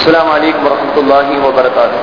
السلام علیکم ورحمۃ اللہ وبرکاتہ.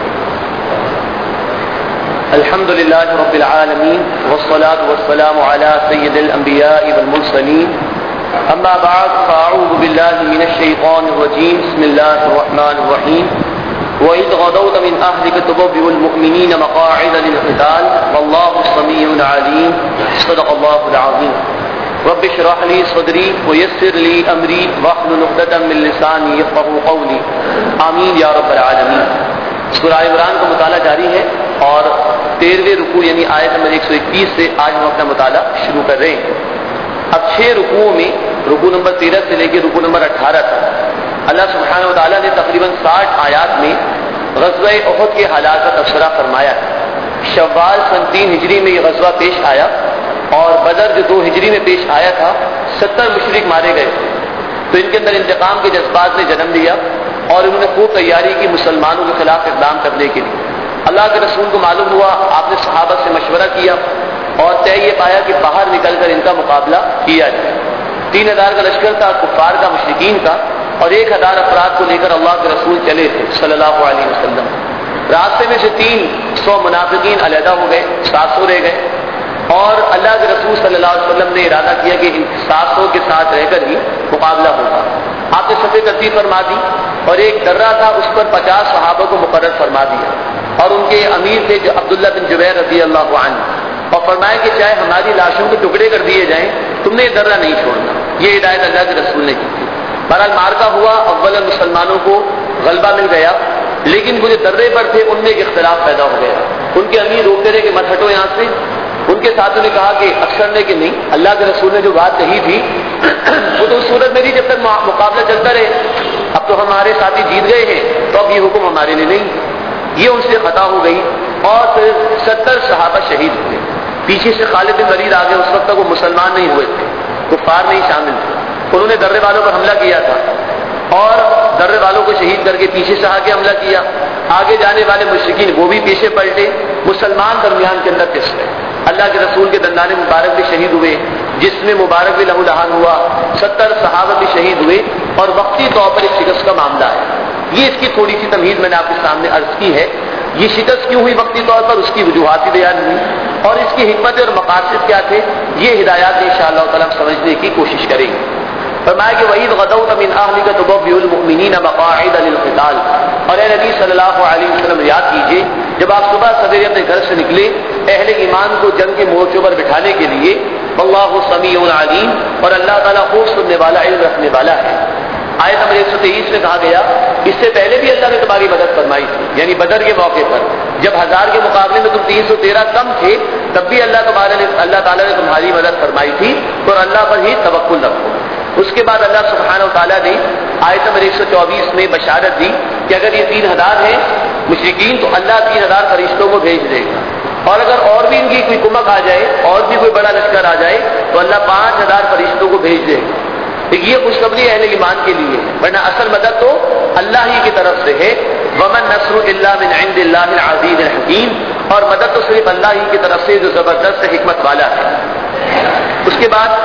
الحمد للہ رب العالمین والصلاة والسلام علی سید الانبیاء والمرسلین. اما بعد فاعوذ باللہ من الشیطان الرجیم. بسم اللہ الرحمن الرحیم. وَإِذْ غَدَوْتَ مِنْ أَهْلِكَ تُبَوِّئُ الْمُؤْمِنِينَ مَقَاعِدَ لِلْقِتَالِ وَاللَّهُ سَمِيعٌ عَلِيمٌ. صدق اللہ العظیم. رب اشرح لي صدری ويسر لي امری واحلل عقدۃ من لسانی یفقهوا قولی. آمین یا رب العالمین. سورہ عمران کا مطالعہ جاری ہے اور 13ویں رکوع یعنی آیت نمبر 121 سے آج ہم اپنا مطالعہ شروع کر رہے ہیں. اب 6 رکوعوں میں رکوع نمبر 13 سے لے کے رکوع نمبر 18 تک اللہ سبحانہ وتعالیٰ نے تقریباً 60 آیات میں غزوہ احد کے حالات کا تبصرہ فرمایا ہے. شوال سن 3 ہجری میں یہ غزوہ پیش آیا اور بدر جو 2 ہجری میں پیش آیا تھا 70 مشرک مارے گئے. تو ان کے اندر انتقام کے جذبات نے جنم لیا اور انہوں نے خوب تیاری کی مسلمانوں کے خلاف اقدام کرنے کے لیے. اللہ کے رسول کو معلوم ہوا, آپ نے صحابہ سے مشورہ کیا اور طے یہ پایا کہ باہر نکل کر ان کا مقابلہ کیا جائے. 3000 کا لشکر تھا کفار کا, مشرکین کا, اور 1000 افراد کو لے کر اللہ کے رسول چلے تھے صلی اللہ علیہ وسلم. راستے میں سے 300 منافقین علیحدہ ہو گئے, 700 رہ گئے اور اللہ کے رسول صلی اللہ علیہ وسلم نے ارادہ کیا کہ ان 700 کے ساتھ رہ کر ہی مقابلہ ہوگا. آپ نے صفیں ترتیب فرما دی اور ایک درہ تھا اس پر 50 صحابہ کو مقرر فرما دیا اور ان کے امیر تھے جو عبداللہ بن جبیر رضی اللہ عنہ, اور فرمایا کہ چاہے ہماری لاشوں کے ٹکڑے کر دیے جائیں تم نے یہ درہ نہیں چھوڑنا. یہ ہدایت اللہ کے رسول نے کی تھی. بہرحال مارکا ہوا, اول مسلمانوں کو غلبہ مل گیا, لیکن وہ جو درے پر تھے ان میں ایک اختلاف پیدا ہو گیا. ان کے امیر روکتے رہے کہ مت ہٹو یہاں سے. ان کے ساتھیوں نے کہا کہ اکثر نے کہ نہیں, اللہ کے رسول نے جو بات کہی تھی وہ تو اس صورت میں تھی جب تک مقابلہ چلتا رہے. اب تو ہمارے ساتھی جیت گئے ہیں تو اب یہ حکم ہمارے لیے نہیں. یہ ان سے خطا ہو گئی اور پھر 70 صحابہ شہید ہوئے. پیچھے سے خالد بن ولید آگے, اس وقت تک وہ مسلمان نہیں ہوئے تھے, کفار نہیں شامل تھے. انہوں نے درے والوں پر حملہ کیا تھا اور درے والوں کو شہید کر کے پیچھے سے آگے حملہ کیا. آگے جانے والے مشرکین وہ بھی پیچھے پلٹے, مسلمان درمیان کے اندر پس گئے. اللہ کے رسول کے دندان مبارک بھی شہید ہوئے, جس میں مبارک بھی لہو لہان ہوا. 70 صحابہ بھی شہید ہوئے اور وقتی طور پر ایک شکست کا معاملہ ہے. یہ اس کی تھوڑی سی تمہید میں نے آپ کے سامنے عرض کی ہے. یہ شکست کیوں ہوئی وقتی طور پر, اس کی وجوہات بھی بیان ہوئی اور اس کی حکمت اور مقاصد کیا تھے, یہ ہدایات انشاءاللہ تعالی سمجھنے کی کوشش کریں گے. فرمایا کہ وَإِذْ غَدَوْتَ مِنْ أَهْلِكَ تُبَوِّئُ الْمُؤْمِنِينَ مَقَاعِدَ لِلْقِتَالِ. اور اے نبی صلی اللہ علیہ وسلم یاد کیجئے جب آپ صبح سویرے اپنے گھر سے نکلے اہل ایمان کو جنگ کے مورچوں پر بٹھانے کے لیے. واللہ سمیع علیم, اور اللہ تعالیٰ خوب سننے والا, علم رکھنے والا ہے. آیت نمبر 123 میں کہا گیا اس سے پہلے بھی اللہ نے تمہاری مدد فرمائی تھی, یعنی بدر کے موقع پر جب 1000 کے مقابلے میں تم 313 کم تھے تب بھی اللہ تعالیٰ نے تمہاری مدد فرمائی تھی. اور اللہ پر ہی توکل رکھو. اس کے بعد اللہ سبحانہ وتعالیٰ نے آیت نمبر 124 میں بشارت دی کہ اگر یہ 3000 ہیں مشرکین تو اللہ 3000 فرشتوں کو بھیج دے گا, اور اگر اور بھی ان کی کوئی کمک آ جائے اور بھی کوئی بڑا لشکر آ جائے تو اللہ 5000 فرشتوں کو بھیج دے گا. یہ خوشخبری اہل ایمان کے لیے ہے, ورنہ اصل مدد تو اللہ ہی کی طرف سے ہے. ومن نصر الا من عند اللہ العزیز الحکیم, اور مدد تو صرف اللہ ہی کی طرف سے جو زبردست حکمت والا ہے. اس کے بعد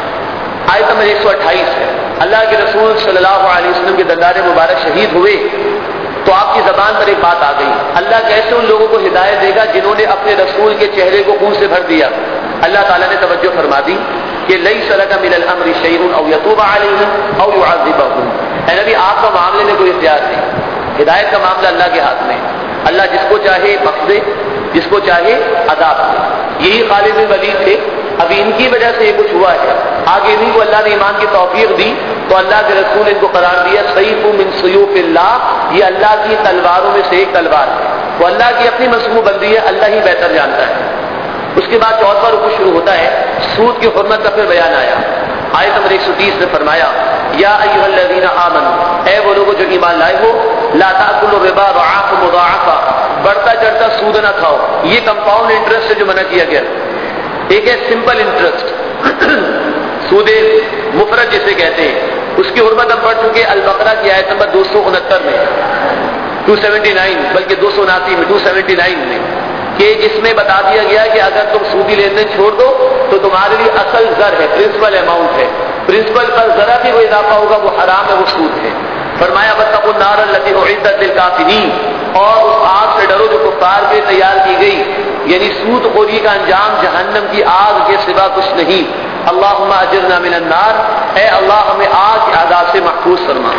آیت نمبر 128 ہے. اللہ کے رسول صلی اللہ علیہ وسلم کے دندان مبارک شہید ہوئے تو آپ کی زبان پر ایک بات آ گئی, اللہ کیسے ان لوگوں کو ہدایت دے گا جنہوں نے اپنے رسول کے چہرے کو خون سے بھر دیا. اللہ تعالیٰ نے توجہ فرما دی کہ لیس لک من الامر شیء او یتوب علیہم او یعذبہم. اے نبی آپ کا معاملے میں کوئی اختیار نہیں, ہدایت کا معاملہ اللہ کے ہاتھ میں. اللہ جس کو چاہے بخش دے, جس کو چاہے عذاب دے. یہی خالد بن ولید تھے, ابھی ان کی وجہ سے یہ کچھ ہوا ہے. آگے انہیں کو اللہ نے ایمان کی توفیق دی تو اللہ کے رسول ان کو قرار دیا سیف من سیوف اللہ, یہ اللہ کی تلواروں میں سے ایک تلوار ہے. وہ اللہ کی اپنی مصنوع بندی ہے, اللہ ہی بہتر جانتا ہے. اس کے بعد 14واں رکوع شروع ہوتا ہے, سود کی حرمت کا پھر بیان آیا. آیت نمبر 130 میں فرمایا یا ایھا الذین آمنوا, اے وہ لوگ جو ایمان لائے ہو, لا تأکلوا الربا ضعافا مضاعفا, بڑھتا چڑھتا سود نہ کھاؤ. یہ کمپاؤنڈ انٹرسٹ سے جو منع کیا گیا. ایک ہے سمپل انٹرسٹ, سود مفرد جسے کہتے ہیں, اس کی حرمت ہم پڑھ چکے البقرہ کی آیت نمبر 269 میں, 279 بلکہ 279 میں 279 میں, کہ جس میں بتا دیا گیا کہ اگر تم سودی لین دین چھوڑ دو تو تمہارے لیے اصل زر ہے, پرنسپل اماؤنٹ ہے, پرنسپل پر ذرا بھی کوئی اضافہ ہوگا وہ حرام ہے, وہ سود ہے. فرمایا واتقوا النار التي اعدت للكافرين، اور اس آگ سے ڈرو جو کفار کے لیے تیار کی گئی، یعنی سود خوری کا انجام جہنم کی آگ کے سوا کچھ نہیں۔ اللہم اجرنا من النار، اے اللہ ہمیں آگ کے عذاب سے محفوظ فرما۔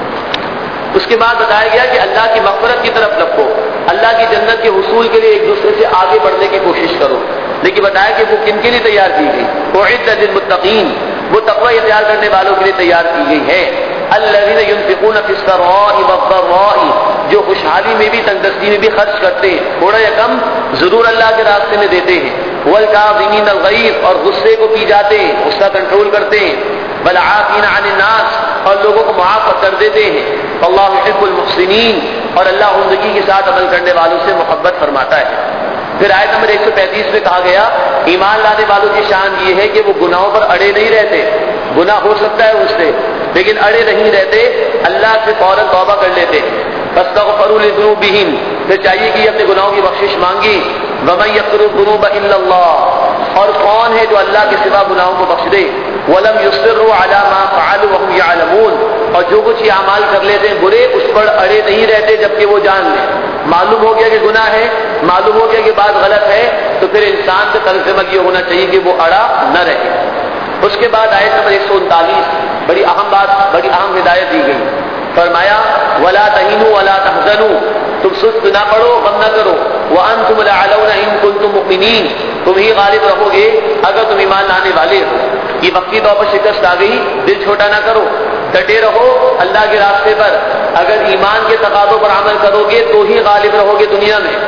اس کے بعد بتایا گیا کہ اللہ کی مغفرت کی طرف لپکو، اللہ کی جنت کے حصول کے لیے ایک دوسرے سے آگے بڑھنے کی کوشش کرو، لیکن بتایا کہ وہ کن کے لیے تیار کی گئی؟ اعدت للمتقین، وہ تقوی اختیار کرنے والوں کے لیے تیار کی گئی ہے۔ الذین ينفقون فی السراء والضراء، جو خوشحالی میں بھی تنگدستی میں بھی خرچ کرتے ہیں، تھوڑا یا کم ضرور اللہ کے راستے میں دیتے ہیں۔ والکاظمین الغیظ، اور غصے کو پی جاتے ہیں، غصہ کنٹرول کرتے ہیں۔ والعافین عن الناس، اور لوگوں کو معاف کر دیتے ہیں۔ اللہ يحب المحسنین، اور اللہ عمدگی کے ساتھ عمل کرنے والوں سے محبت فرماتا ہے۔ پھر آیت نمبر 135 میں کہا گیا ایمان لانے والوں کی شان یہ ہے کہ وہ گناہوں پر اڑے نہیں رہتے، گناہ ہو سکتا ہے اس سے لیکن اڑے نہیں رہتے، اللہ سے فوراً توبہ کر لیتے۔ فاستغفروا لذنوبہم، پھر چاہیے کہ اپنے گناہوں کی بخشش مانگی۔ ومن یغفر الذنوب الا اللہ، اور کون ہے جو اللہ کے سوا گناہوں کو بخش دے۔ ولم یصروا علی ما فعلوا وهم یعلمون، اور جو کچھ یہ اعمال کر لیتے ہیں برے اس پر اڑے نہیں رہتے جبکہ وہ جان لیں۔ معلوم ہو گیا کہ گناہ ہے، معلوم ہو گیا کہ بات غلط ہے، تو پھر انسان سے طرز عمل یہ ہونا چاہیے کہ وہ اڑا نہ رہے۔ اس کے بعد آیت نمبر 139 بڑی اہم بات، بڑی اہم ہدایت دی گئی۔ فرمایا ولا تہینوا ولا تحزنوا، تم سست نہ پڑو، غم نہ کرو۔ وانتم الاعلون ان کنتم مؤمنین، تم ہی غالب رہو گے اگر تم ایمان لانے والے ہو۔ یہ وقتی طور پر شکست آ گئی، دل چھوٹا نہ کرو، ڈٹے رہو اللہ کے راستے پر۔ اگر ایمان کے تقاضوں پر عمل کرو گے تو ہی غالب رہو گے دنیا میں۔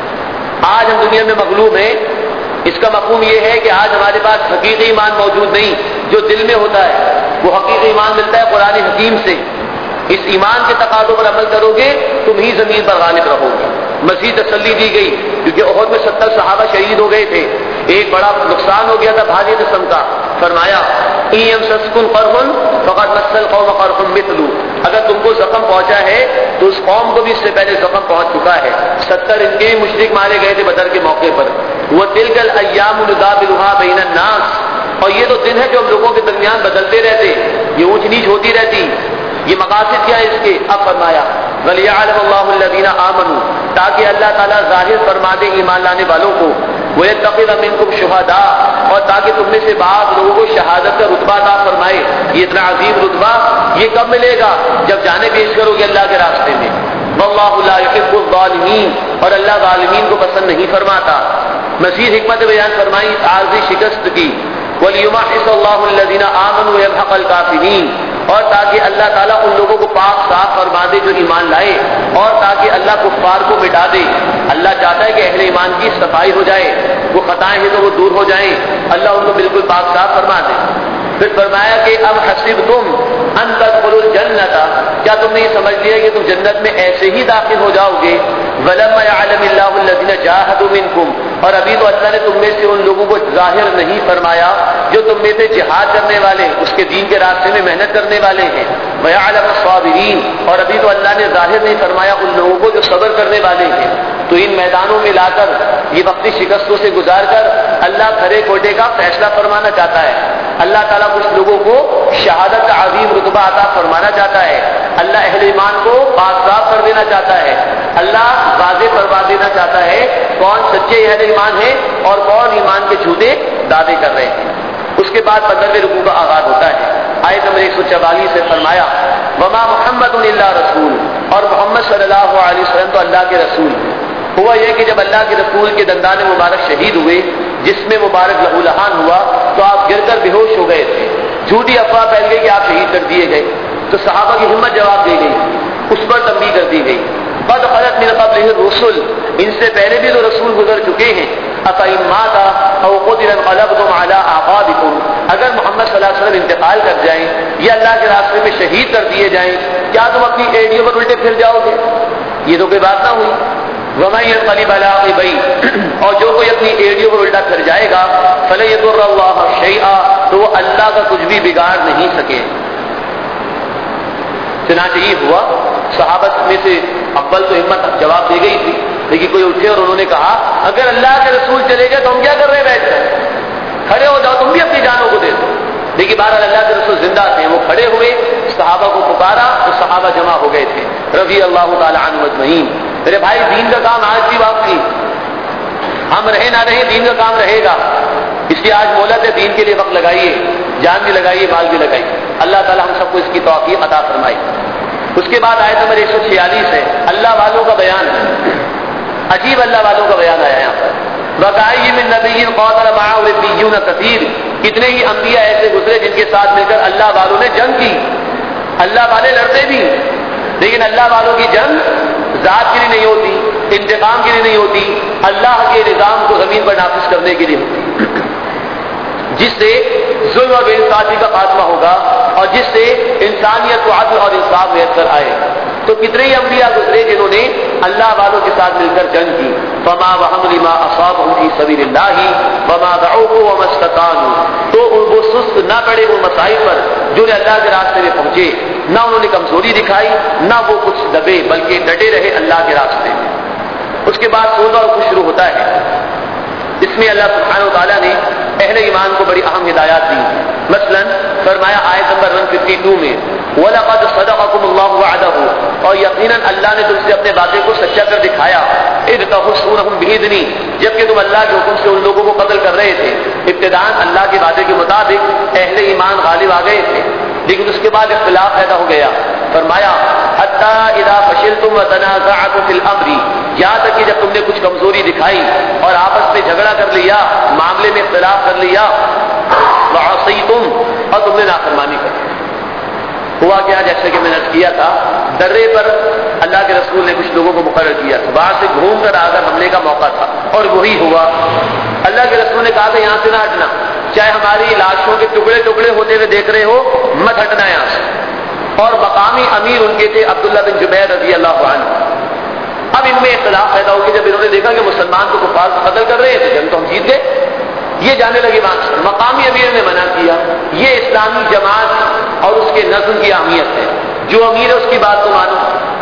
آج ہم دنیا میں مغلوب ہیں، اس کا مفہوم یہ ہے کہ آج ہمارے پاس حقیقی ایمان موجود نہیں جو دل میں ہوتا ہے، وہ حقیقی ایمان ملتا ہے قرآن حکیم سے۔ اس ایمان کے تقاضوں پر عمل کرو گے تم ہی زمین پر غالب رہو گے۔ مزید تسلی دی گئی کیونکہ احد میں 70 صحابہ شہید ہو گئے تھے، ایک بڑا نقصان ہو گیا تھا بھاری قسم کا۔ فرمایا ان یمسسکم قرح فقد مس القوم قرح مثلہ، اگر تم کو زخم پہنچا ہے تو اس قوم کو بھی اس سے پہلے زخم پہنچ چکا ہے۔ 70 ان کے مشرک مارے گئے تھے بدر کے موقع پر۔ وتلک الایام نداولها بین الناس، اور یہ تو دن ہے جو ہم لوگوں کے درمیان بدلتے رہتے، یہ اونچ نیچ ہوتی رہتی۔ یہ مقاصد کیا ہے اس کے؟ اب فرمایا وَلِيَعْلَمَ اللَّهُ الَّذِينَ آمَنُوا، تاکہ اللہ تعالیٰ ظاہر فرما دے ایمان لانے والوں کو۔ وَيَتَّخِذَ مِنكُمْ شُهَدَاءَ، اور تاکہ تم میں سے بعض لوگوں کو شہادت کا رتبہ عطا فرمائے۔ یہ اتنا عظیم رتبہ یہ کب ملے گا؟ جب جانیں پیش کرو گے اللہ کے راستے میں۔ وَاللَّهُ لَا يُحِبُّ الظَّالِمِينَ، اور اللہ ظالمین کو پسند نہیں فرماتا۔ مزید حکمت بیان فرمائی عارضی شکست کی۔ وَلِيُمَحِّصَ اللَّهُ الَّذِينَ آمَنُوا وَيَمْحَقَ الْكَافِرِينَ، اور تاکہ اللہ تعالیٰ ان لوگوں کو پاک صاف فرما دے جو ایمان لائے، اور تاکہ اللہ کفار کو مٹا دے۔ اللہ چاہتا ہے کہ اہل ایمان کی صفائی ہو جائے، وہ خطائیں ہیں تو وہ دور ہو جائیں، اللہ ان کو بالکل پاک صاف فرما دے۔ پھر فرمایا کہ ام حسبتم ان تدخلوا الجنۃ، کیا تم نے یہ سمجھ لیا کہ تم جنت میں ایسے ہی داخل ہو جاؤ گے؟ ولما يعلم الله الذين جاهدوا منكم، اور ابھی تو اللہ نے تم میں سے ان لوگوں کو ظاہر نہیں فرمایا جو تم میں سے جہاد کرنے والے، اس کے دین کے راستے میں محنت کرنے والے ہیں۔ ويعلم الصابرين، اور ابھی تو اللہ نے ظاہر نہیں فرمایا ان لوگوں کو جو صبر کرنے والے ہیں۔ تو ان میدانوں میں لا کر یہ وقتی شکستوں سے گزار کر اللہ کھڑے کھوٹے کا فیصلہ فرمانا چاہتا ہے۔ اللہ تعالیٰ کچھ لوگوں کو شہادت کا عظیم رتبہ عطا فرمانا چاہتا ہے۔ اللہ اہل ایمان کو پاک صاف کر دینا چاہتا ہے۔ اللہ واضح فرما دینا چاہتا ہے کون سچے اہل ایمان ہیں اور کون ایمان کے جھوٹے دعوے کر رہے ہیں۔ اس کے بعد 15ویں رکوع کا آغاز ہوتا ہے۔ آیت نمبر 144 سے فرمایا وما محمد الا رسول، اور محمد صلی اللہ علیہ وسلم تو اللہ کے رسول ہیں۔ ہوا یہ کہ جب اللہ کے رسول کے دندان مبارک شہید ہوئے، جسم مبارک لہو لہان ہوا، تو آپ گر کر بے ہوش ہو گئے تھے۔ جھوٹی افواہ پھیل گئی کہ آپ شہید کر دیے گئے، تو صحابہ کی ہمت جواب دی گئی، اس پر تنبیہ کر دی گئی۔ قد خلت من قبلہ الرسل، ان سے پہلے بھی تو رسول گزر چکے ہیں۔ افإن مات او قتل انقلبتم على اعقابکم، اگر محمد صلی اللہ علیہ وسلم انتقال کر جائیں یا اللہ کے راستے میں شہید کر دیے جائیں، کیا تم اپنی ایڑیوں پر الٹے پھر جاؤ گے؟ یہ تو کوئی بات نہ ہوئی۔ ومن ينقلب على عقبيه، اور جو کوئی اپنی ایڑیوں پر الٹا پھر جائے گا، فلن يضر الله شيئا، تو وہ اللہ کا کچھ بھی بگاڑ نہیں سکے۔ چنانچہ یہ ہوا، صحابہ میں سے اول تو ہمت جواب دی گئی تھی، لیکن کوئی اٹھے اور انہوں نے کہا اگر اللہ کے رسول چلے گئے تو ہم کیا کر رہے ہیں بیٹھ کر، کھڑے ہو جاؤ، تم بھی اپنی جانوں کو دے دو۔ لیکن بہرحال اللہ کے رسول زندہ تھے، وہ کھڑے ہوئے، صحابہ کو پکارا تو صحابہ جمع ہو گئے تھے رضی اللہ تعالی عنہ اجمعین۔ میرے بھائی دین کا کام آج بھی باقی، ہم رہے نہ رہے دین کا کام رہے گا، اس لیے آج مہلت ہے، دین کے لیے وقت لگائیے، جان بھی لگائیے، مال بھی لگائیے، اللہ تعالیٰ ہم سب کو اس کی توفیق عطا فرمائے۔ اس کے بعد آیت نمبر 146 ہے، اللہ والوں کا بیان ہے، عجیب اللہ والوں کا بیان آیا یہاں پر۔ وَكَأَيٍّ مِّن نَّبِيٍّ قَاتَلَ مَعَهُ رِبِّيُّونَ كَثِيرٌ، کتنے ہی انبیاء ایسے گزرے جن کے ساتھ مل کر اللہ والوں نے جنگ کی۔ اللہ والے لڑتے بھی، لیکن اللہ والوں کی جنگ ذات کے لیے نہیں ہوتی، انتقام کے لیے نہیں ہوتی، اللہ کے نظام کو زمین پر نافذ کرنے کے لیے ہوتی، جس سے ظلم اور بے انصافی کا خاتمہ ہوگا اور جس سے انسانیت کو عدل اور انصاف میسر آئے۔ تو کتنے ہی انبیاء گزرے جنہوں نے اللہ والوں کے ساتھ مل کر جنگ کی۔ فما وهنوا لما اصابهم في سبيل الله وما ضعفوا وما استكانوا، تو وہ سست نہ پڑے وہ مسائل پر جو اللہ کے راستے میں پہنچے، نہ انہوں نے کمزوری دکھائی، نہ وہ کچھ دبے، بلکہ ڈٹے رہے اللہ کے راستے میں۔ اس کے بعد سولہ اور کچھ شروع ہوتا ہے، اس میں اللہ سبحانہ وتعالیٰ نے اہل ایمان کو بڑی اہم ہدایات دی۔ مثلا فرمایا آیت نمبر 152 میں وَلَقَدْ صَدَقَكُمُ اللَّهُ وَعْدَهُ، اور یقیناً اللہ نے تم سے اپنے وعدے کو سچا کر دکھایا، اِذْ تَحُسُّونَهُم بِإِذْنِي، جبکہ تم اللہ کے حکم سے ان لوگوں کو قتل کر رہے تھے۔ ابتداءً اللہ کے وعدے کے مطابق اہل ایمان غالب آ گئے تھے، لیکن اس کے بعد اختلاف پیدا ہو گیا۔ فرمایا حتیٰ اذا فشلتم وتنازعتم فی الامر، یہاں تک کہ جب تم نے کچھ کمزوری دکھائی اور آپس میں جھگڑا کر لیا، معاملے میں اختلاف کر لیا، وعصیتم، اور تم نے نافرمانی کر لی۔ ہوا کیا، جیسے کہ میں نے کیا تھا، درے پر اللہ کے رسول نے کچھ لوگوں کو مقرر کیا تھا، باہر سے گھوم کر آ کر حملے کا موقع تھا، اور وہی ہوا۔ اللہ کے رسول نے کہا کہ یہاں سے نہ ہٹنا، چاہے ہماری لاشوں کے ٹکڑے ٹکڑے ہوتے ہوئے دیکھ رہے ہو، مت ہٹنا یہاں سے۔ اور مقامی امیر ان کے تھے عبداللہ بن جبیر رضی اللہ عنہ۔ اب ان میں اختلاف پیدا ہو گیا جب انہوں نے دیکھا کہ مسلمان کو کفار قتل کر رہے تھے، جنگ تو ہم جیت گئے، یہ جانے لگے وہاں سے۔ مقامی امیر نے منع کیا، یہ اسلامی جماعت اور اس کے نظم کی اہمیت ہے، جو امیر ہے اس کی بات کو مانو۔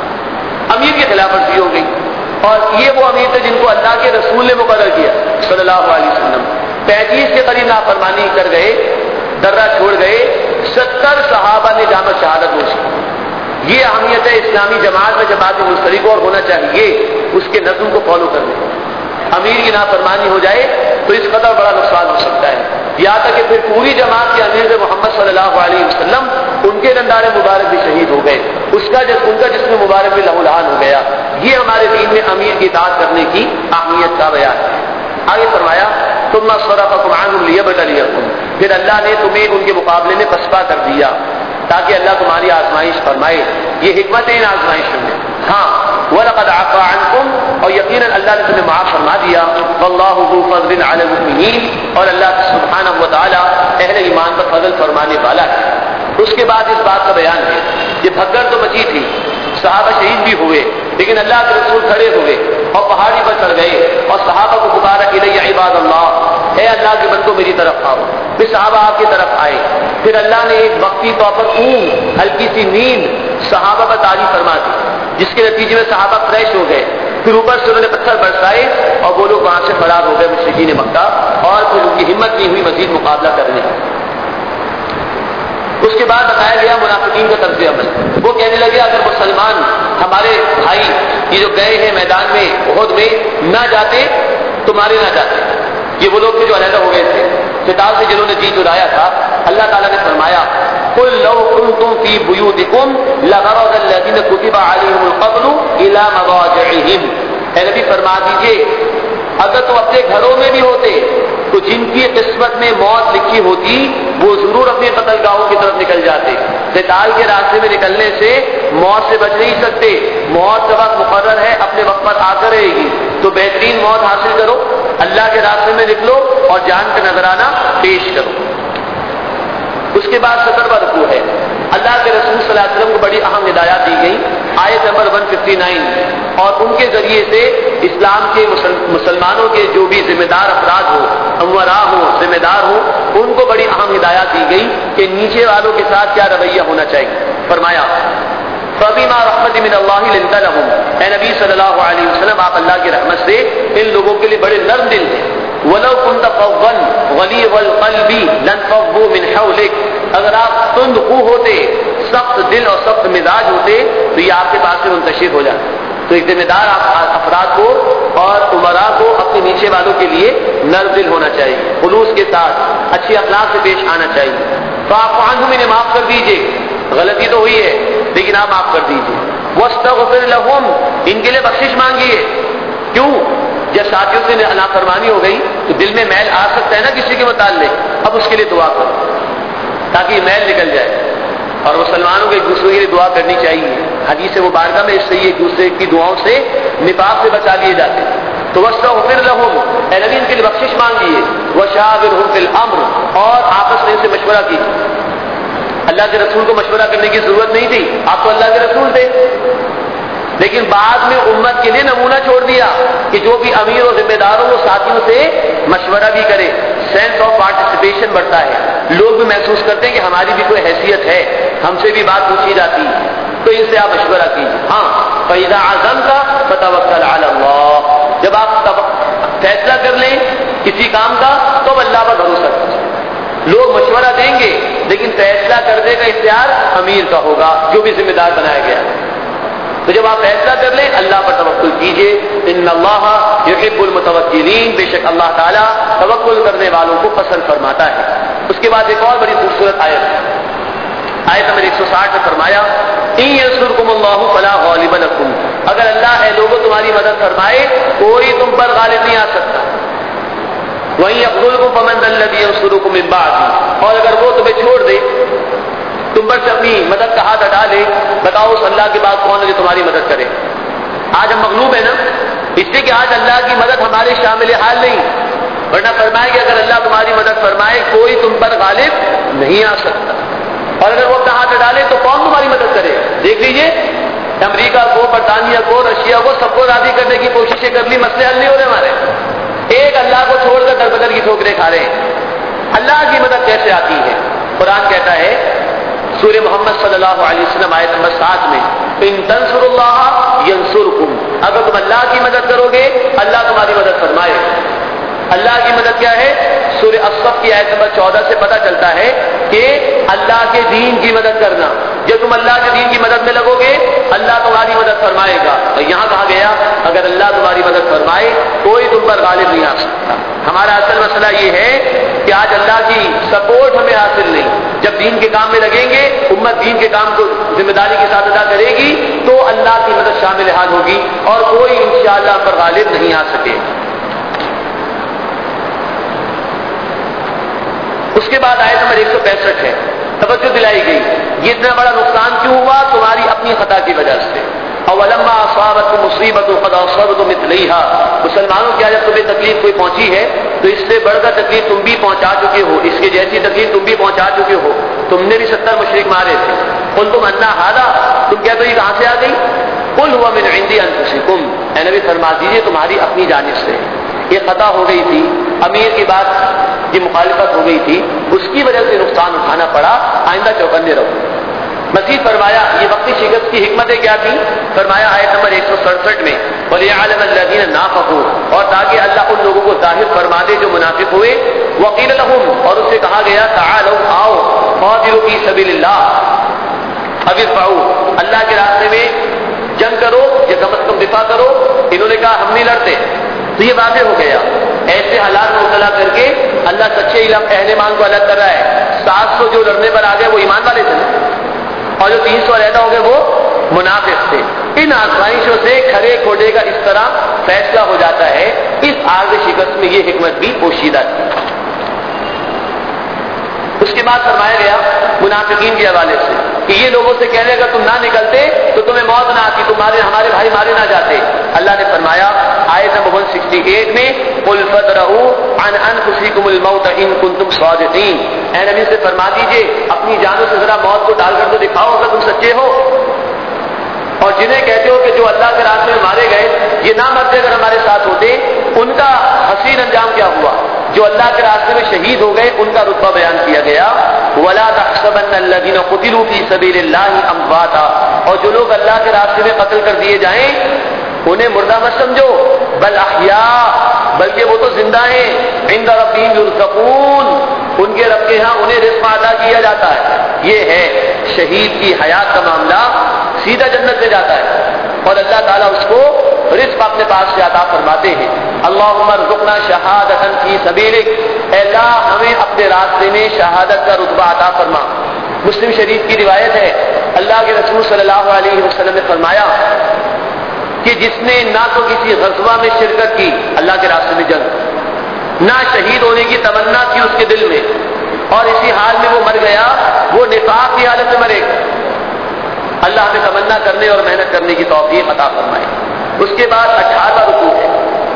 امیر کی خلاف ورزی ہو گئی، اور یہ وہ امیر تھے جن کو اللہ کے رسول نے مقرر کیا صلی اللہ علیہ وسلم۔ 35 کے قریب نافرمانی کر گئے، درہ چھوڑ گئے، 70 صحابہ نے جامع شہادت نوش کی۔ یہ اہمیت ہے اسلامی جماعت میں، جماعت مشترک اور ہونا چاہیے اس کے نظم کو فالو کرنے۔ امیر کی نافرمانی ہو جائے تو اس قدر بڑا نقصان ہو سکتا ہے، یہاں تک کہ پھر پوری جماعت کے امیر محمد صلی اللہ علیہ وسلم، ان کے دندار مبارک بھی شہید ہو گئے، ان کا جسم مبارک بھی لہو لہان ہو گیا۔ یہ ہمارے دین میں امیر کی اطاعت کرنے کی اہمیت کا بیان ہے۔ آگے فرمایا ثم صرفکم عنہم لیبتلیکم، پھر اللہ نے تمہیں ان کے مقابلے میں پسپا کر دیا تاکہ اللہ تمہاری آزمائش فرمائے۔ یہ حکمت ہے ان آزمائشوں میں۔ ہاں وَلَقَدْ عَفَا عَنْكُمْ، اور یقیناً اللہ نے تمہیں معاف فرما دیا۔ وَاللَّهُ ذُو فَضْلٍ عَلَى الْمُؤْمِنِينَ، اور اللہ سبحانہ وتعالی اہل ایمان پر فضل فرمانے والا ہے۔ اس کے بعد اس بات کا بیان ہے کہ بھگدڑ تو مچی تھی، صحابہ شہید بھی ہوئے، لیکن اللہ کے رسول کھڑے ہوئے اور پہاڑی پر چڑھ گئے اور صحابہ کو پکارا الیہ عباد اللہ، اے اللہ کے بندو میری طرف آؤ۔ پھر صحابہ آپ کی طرف آئے، پھر اللہ نے ایک وقتی طور پر اونگ، ہلکی سی نیند صحابہ پر طاری فرما دی، جس کے نتیجے میں صحابہ فریش ہو گئے۔ پھر اوپر سے انہوں نے پتھر برسائے اور وہ لوگ وہاں سے فرار ہو گئے مشرکین مکہ، اور پھر ان کی ہمت نہیں ہوئی مزید مقابلہ کرنے کی۔ اس کے بعد بتایا گیا منافقین کا طرز عمل، وہ کہنے لگے اگر مسلمان ہمارے بھائی یہ جو گئے ہیں میدان میں احد میں نہ جاتے تو مارے نہ جاتے۔ یہ وہ لوگ تھے جو علیحدہ ہو گئے تھے، قتال سے جنہوں نے جی چرایا تھا۔ اللہ تعالیٰ نے فرمایا قل لو کنتم فی بیوتکم لبرز الذین کتب علیہم القتل الی مضاجعہم، اے نبی فرما دیجئے اگر تم اپنے گھروں میں بھی ہوتے تو جن کی قسمت میں موت لکھی ہوتی وہ ضرور اپنے قتل گاہوں کی طرف نکل جاتے۔ قتال کے راستے میں نکلنے سے موت سے بچ نہیں سکتے، موت کا وقت مقرر ہے، اپنے وقت پر آ کر رہے گی، تو بہترین موت حاصل کرو، اللہ کے راستے میں نکلو اور جان کا نذرانہ پیش کرو۔ اس کے بعد 17واں رکوع ہے، اللہ کے رسول صلی اللہ علیہ وسلم کو بڑی اہم ہدایات دی گئی، آیت نمبر 159، اور ان کے ذریعے سے اسلام کے مسلمانوں کے جو بھی ذمہ دار افراد ہو، امراء ہو، ذمہ دار ہو، ان کو بڑی اہم ہدایات دی گئی کہ نیچے والوں کے ساتھ کیا رویہ ہونا چاہیے۔ فرمایا فَبِمَا رَحْمَةٍ مِّنَ اللَّهِ لِنتَ لَهُمْ، اے نبی صلی اللہ علیہ وسلم آپ اللہ کی رحمت سے ان لوگوں کے لیے بڑے نرم دل ہیں۔ وَلَوْ كُنْتَ فَظًّا غَلِيظَ الْقَلْبِ لَانفَضُّوا مِنْ حَوْلِكَ، اگر آپ تند خو ہوتے، سخت دل اور سخت مزاج ہوتے تو یہ آپ کے پاس سے منتشر ہو جاتے. تو ایک ذمہ دار افراد کو اور عمراء کو اپنے نیچے والوں کے لیے نرم دل ہونا چاہیے، خلوص کے ساتھ اچھی اخلاق سے پیش آنا چاہیے. فاعف عنہم، انہیں معاف کر دیجیے، غلطی تو ہوئی ہے لیکن آپ معاف کر دیجیے. واستغفر لہم، ان کے لیے بخشش مانگیے. کیوں؟ جب ساتھیوں سے نافرمانی ہو گئی تو دل میں میل آ سکتا ہے نا کسی کے متعلق، اب اس کے لیے دعا کرو تاکہ یہ میل نکل جائے. اور مسلمانوں کو ایک دوسرے کے لیے دعا کرنی چاہیے. حدیث مبارکہ میں اس سے ایک دوسرے کی دعاؤں سے نفاق سے بچا لیے جاتے ہیں. تو واستغفر لہم، اے نبی ان کے لیے بخشش مانگیے. وشاورہم فی الامر، اور آپس میں ان سے مشورہ کیجیے. اللہ کے رسول کو مشورہ کرنے کی ضرورت نہیں تھی، آپ تو اللہ کے رسول تھے، لیکن بعد میں امت کے لیے نمونہ چھوڑ دیا کہ جو بھی امیر اور ذمہ دار ہو وہ ساتھیوں سے مشورہ بھی کرے. سینس آف پارٹیسپیشن بڑھتا ہے، لوگ بھی محسوس کرتے ہیں کہ ہماری بھی کوئی حیثیت ہے، ہم سے بھی بات پوچھی جاتی ہے. تو ان سے آپ مشورہ کیجیے. ہاں، فَإِذَا عَزَمْتَ فَتَوَكَّلْ عَلَى اللَّهِ، جب آپ فیصلہ کر لیں کسی کام کا تو اللہ پر بھروسہ کیجیے. لوگ مشورہ دیں گے لیکن فیصلہ کرنے کا اختیار امیر کا ہوگا جو بھی ذمہ دار بنایا گیا. تو جب آپ فیصلہ کر لیں اللہ پر توکل کیجیے. ان اللہ یحب المتوکلین، بے شک اللہ تعالیٰ توکل کرنے والوں کو پسند فرماتا ہے. اس کے بعد ایک اور بڑی خوبصورت آیت نمبر 160 میں فرمایا ان ینصرکم اللہ فلا غالب لکم، اگر اللہ اے لوگوں تمہاری مدد فرمائے کوئی تم پر غالب نہیں آ سکتا. وَإِن يَخْذُلْكُمْ فَمَنْ ذَا الَّذِي يَنصُرُكُم مِّن بَعْدِهِ، اور اگر وہ تمہیں چھوڑ دے، تم پر سے اپنی مدد کا ہاتھ ہٹا لے، بتاؤ اس اللہ کے بعد کون ہے جو تمہاری مدد کرے. آج ہم مغلوب ہیں نا، اس لیے کہ آج اللہ کی مدد ہمارے شامل حال نہیں، ورنہ فرمائے کہ اگر اللہ تمہاری مدد فرمائے کوئی تم پر غالب نہیں آ سکتا. اور اگر وہ اپنا ہاتھ ہٹا لے تو کون تمہاری مدد کرے؟ دیکھ لیجئے امریکہ کو، برطانیہ کو، رشیا کو، سب کو راضی کرنے کی کوششیں کر لی، مسئلے حل نہیں ہو رہے ہمارے. ایک اللہ کو چھوڑ کر دربدر کی ٹھوکریں کھا رہے ہیں. اللہ کی مدد کیسے آتی ہے؟ قرآن کہتا ہے سورہ محمد صلی اللہ علیہ وسلم آیت نمبر 7 میں ان تنصروا اللہ ینصرکم، اگر تم اللہ کی مدد کرو گے اللہ تمہاری مدد فرمائے. اللہ کی مدد کیا ہے؟ سورہ الصف کی آیت نمبر 14 سے پتہ چلتا ہے کہ اللہ کے دین کی مدد کرنا. جب تم اللہ کے دین کی مدد میں لگو گے اللہ تمہاری مدد فرمائے گا. اور یہاں کہا گیا اگر اللہ تمہاری مدد فرمائے کوئی تم پر غالب نہیں آ سکتا. ہمارا اصل مسئلہ یہ ہے کہ آج اللہ کی سپورٹ ہمیں حاصل نہیں. جب دین کے کام میں لگیں گے، امت دین کے کام کو ذمہ داری کے ساتھ ادا کرے گی تو اللہ کی مدد شامل حال ہوگی اور کوئی انشاءاللہ پر غالب نہیں آ سکے. اس کے بعد آیت نمبر 165 ہے، توجہ دلائی گئی یہ اتنا بڑا نقصان کیوں ہوا؟ تمہاری اپنی خطا کی وجہ سے. اولما اصابتکم مصیبۃ قد اصبتم مثلیھا، مسلمانوں کیا جب تمہیں تکلیف کوئی پہنچی ہے تو اس سے بڑھ کر تکلیف تم بھی پہنچا چکے ہو، اس کے جیسی تکلیف تم بھی پہنچا چکے ہو. تم نے بھی 70 مشرک مارے تھے. قلتم ان ھذا، تم کہتے ہو یہ کہاں سے آ گئی؟ قل هو من عند انفسکم، اے نبی فرما دیجیے تمہاری اپنی جانب سے یہ خطا ہو گئی تھی، امیر کی بات یہ مخالفت ہو گئی تھی، اس کی وجہ سے نقصان اٹھانا پڑا، آئندہ چوکنے رہو. مزید فرمایا یہ وقتی شکست کی حکمتیں کیا تھی؟ فرمایا آیت نمبر 167 میں وَلِيَعْلَمَ الَّذِينَ نَافَقُوا، اور تاکہ اللہ ان لوگوں کو ظاہر فرما دے جو منافق ہوئے. وَقِيلَ لَهُمْ، اور اس سے کہا گیا تَعَالَوْا، آؤ، قَاتِلُوا فِي سَبِيلِ اللَّهِ أَوِ ادْفَعُوا، اللہ کے راستے میں جنگ کرو یا کم از کم دفاع کرو. انہوں نے کہا ہم نہیں لڑتے. تو یہ واضح ہو گیا ایسے حالات میں مبتلا کر کے اللہ سچے اہل ایمان کو الگ کر رہا ہے. 700 جو لڑنے پر آ گئے وہ ایمان والے تھے اور جو 300 علیحدہ ہو گئے وہ منافق تھے. ان آزمائشوں سے کھڑے کھوٹے کا اس طرح فیصلہ ہو جاتا ہے. اس آگ شکست میں یہ حکمت بھی پوشیدہ تھی. اس کے بعد فرمایا گیا منافقین کے حوالے سے کہ یہ لوگوں سے کہنے اگر تم نہ نکلتے تو تمہیں موت نہ آتی، ہمارے بھائی مارے نہ جاتے. اللہ نے فرمایا آیت نمبر 168 میں قل فادرؤوا عن انفسکم الموت ان کنتم صادقین، اے نبی سے فرما دیجئے اپنی جانوں سے ذرا موت کو ڈال کر تو دکھاؤ اگر تم سچے ہو. اور جنہیں کہتے ہو کہ جو اللہ کے راستے میں مارے گئے یہ نہ مرتے اگر ہمارے ساتھ ہوتے، ان کا حسین انجام کیا ہوا؟ جو اللہ کے راستے میں شہید ہو گئے ان کا رتبہ بیان کیا گیا. وَلَا تَحْسَبَنَّ الَّذِينَ قُتِلُوا فِي سَبِيلِ اللَّهِ أَمْوَاتًا، اور جو لوگ اللہ کے راستے میں قتل کر دیے جائیں انہیں مردہ مت سمجھو، بل احیاء، بلکہ وہ تو زندہ ہیں. عند ربهم يرزقون، ان کے رب کے ہاں انہیں رزق عطا کیا جاتا ہے. یہ ہے شہید کی حیات کا معاملہ سیدھا جنت میں جاتا ہے، اور اللہ تعالیٰ اس کو رزق اپنے پاس سے عطا فرماتے ہیں۔ اللہم ارزقنا شہادۃ فی سبیلک، اے اللہ ہمیں اپنے راستے میں شہادت کا رتبہ عطا فرما۔ مسلم شریف کی روایت ہے، اللہ کے رسول صلی اللہ علیہ وسلم نے فرمایا کہ جس نے نہ تو کسی غزوہ میں شرکت کی، اللہ کے راستے میں جنگ، نہ شہید ہونے کی تمنا کی اس کے دل میں، اور اسی حال میں وہ مر گیا، وہ نفاق کی حالت میں مرے گا۔ اللہ ہمیں تمنا کرنے اور محنت کرنے کی توفیق عطا فرمائے۔ اس کے بعد 18واں رکوع ہے،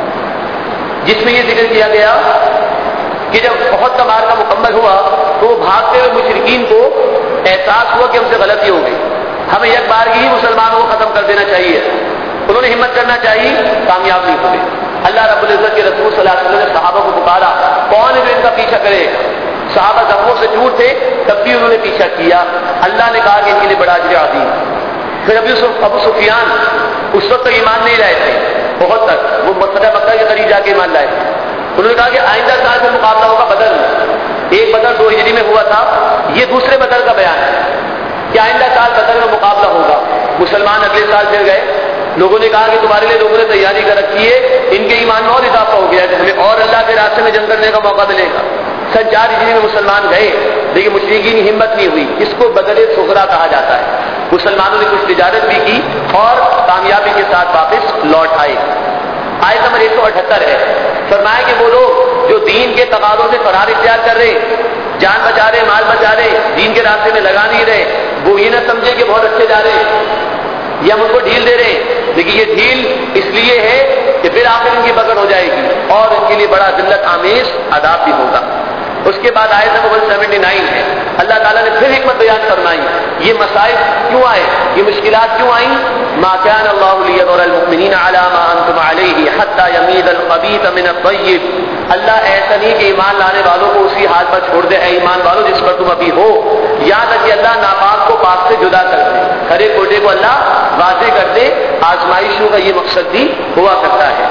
جس میں یہ ذکر کیا گیا کہ جب احد کا معرکہ مکمل ہوا تو وہ بھاگتے ہوئے مشرکین کو احساس ہوا کہ ہم سے غلطی ہو گئی، ہمیں یک بارگی ہی مسلمانوں کو ختم کر دینا چاہیے۔ انہوں نے ہمت کرنا چاہیے، کامیاب نہیں ہوئے۔ اللہ رب العزت کے رسول صلی اللہ علیہ وسلم نے صحابہ کو پکارا، کون ہے جو ان کا پیچھا کرے؟ صحابہ زخموں سے چور تھے، تب بھی انہوں نے پیچھا کیا۔ اللہ نے کہا کہ ان کے لیے بڑا اجر عظیم۔ پھر ابو سفیان اس وقت تک ایمان نہیں لائے تھے، بہت تک وہ فتح مکہ کے قریب جا کے ایمان لائے تھے۔ انہوں نے کہا کہ آئندہ سال سے مقابلہ ہوگا بدر میں، ایک بدر 2 ہجری میں ہوا تھا، یہ دوسرے بدر کا بیان ہے کہ آئندہ سال بدر میں مقابلہ ہوگا۔ مسلمان اگلے سال پھر گئے، لوگوں نے کہا کہ تمہارے لیے لوگوں نے تیاری کر رکھی ہے، ان کے ایمان میں اور اضافہ ہو گیا ہے کہ ہمیں اور اللہ کے راستے میں جنگ کرنے کا موقع ملے گا۔ 4 ہجری میں مسلمان گئے، لیکن مشرکین کی ہمت نہیں ہوئی، اس کو بدر صغرا کہا جاتا ہے۔ مسلمانوں نے کچھ تجارت بھی کی اور کامیابی کے ساتھ واپس لوٹ آئے۔ آیت نمبر 178 ہے، فرمایا کہ وہ لوگ جو دین کے تقاضوں سے فرار اختیار کر رہے، جان بچا رہے، مال بچا رہے، دین کے راستے میں لگا نہیں رہے، وہ یہ نہ سمجھے کہ بہت اچھے جا رہے یا ہم ان کو ڈھیل دے رہے ہیں، لیکن یہ ڈھیل اس لیے ہے کہ پھر آخر ان کی پکڑ ہو جائے گی اور ان کے لیے بڑا ذلت آمیز عذاب بھی ہوگا۔ اس کے بعد آیت نمبر 179 ہے، اللہ تعالیٰ نے پھر حکمت بیان فرمائی، یہ مسائل کیوں آئے، یہ مشکلات کیوں آئیں؟ ما كان الله ليذر المؤمنين على ما انتم عليه حتى يميز الخبيث من الطيب۔ اللہ ایسا نہیں کہ ایمان لانے والوں کو اسی حال پر چھوڑ دے، اے ایمان والوں جس پر تم ابھی ہو، یہاں تک کہ اللہ ناپاک کو پاک سے جدا کر دے، کھرے کھوٹے کو اللہ واضح کر دے۔ آزمائشوں کا یہ مقصد بھی ہوا کرتا ہے۔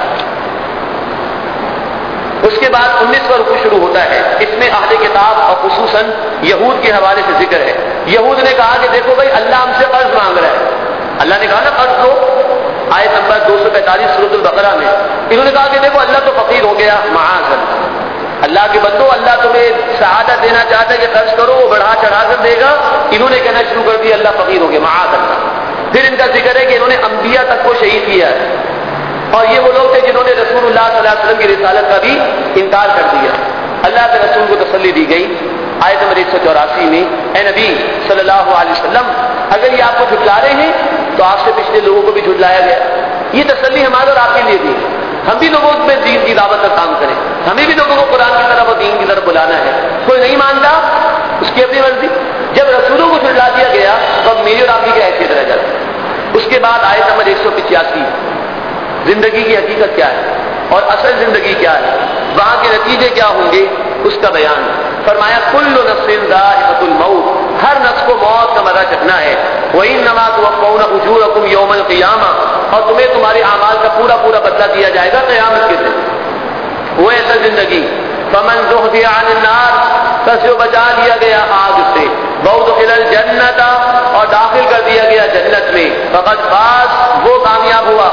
اس کے بعد 19واں رکوع شروع ہوتا ہے، اس میں اہل کتاب اور خصوصاً یہود کے حوالے سے ذکر ہے۔ یہود نے کہا کہ دیکھو بھائی اللہ ہم سے قرض مانگ رہا ہے، اللہ نے کہا نا قرض دو، آیت نمبر 245 سورۃ البقرہ میں۔ انہوں نے کہا کہ دیکھو اللہ تو فقیر ہو گیا، معاذ اللہ کے بندو، اللہ تمہیں سعادت دینا چاہتا ہے کہ قرض کرو، وہ بڑھا چڑھا کر دے گا۔ انہوں نے کہنا شروع کر دیا اللہ فقیر ہو گیا، معاذ اللہ۔ پھر ان کا ذکر ہے کہ انہوں نے انبیاء تک کو شہید کیا ہے، اور یہ وہ لوگ تھے جنہوں نے رسول اللہ صلی اللہ علیہ وسلم کی رسالت کا بھی انکار کر دیا۔ اللہ کے رسول کو تسلی دی گئی آیت نمبر 184 میں، اے نبی صلی اللہ علیہ وسلم اگر یہ آپ کو جھٹلا رہے ہیں تو آپ سے پچھلے لوگوں کو بھی جھٹلایا گیا، یہ تسلی ہمارے اور آپ کے لیے دی، ہم بھی لوگوں میں دین کی دعوت کا کام کریں، ہمیں بھی لوگوں کو قرآن کی طرف اور دین کی طرف بلانا ہے۔ کوئی نہیں مانتا اس کی اپنی مرضی، جب رسولوں کو جھٹلا دیا گیا تو اب میری اور آپ کی کیا حیثیت رہ جاتی۔ اس کے بعد آیت نمبر 185، زندگی کی حقیقت کیا ہے اور اصل زندگی کیا ہے، وہاں کے نتیجے کیا ہوں گے، اس کا بیان فرمایا کل نفس ذائقۃ الموت، ہر نفس کو موت کا مزہ چکھنا ہے۔ وَإِنَّمَا تُوَفَّوْنَ أُجُورَكُمْ يَوْمَ الْقِيَامَةِ، اور تمہیں تمہارے اعمال کا پورا پورا بدلہ دیا جائے گا قیامت کے دن۔ وہ ایسا زندگی فَمَنْ زُحْزِحَ عَنِ النَّارِ، بس جو بچا لیا گیا آگ سے، وَأُدْخِلَ الْجَنَّةَ، اور داخل کر دیا گیا جنت میں، فَقَدْ فَازَ، وہ کامیاب ہوا۔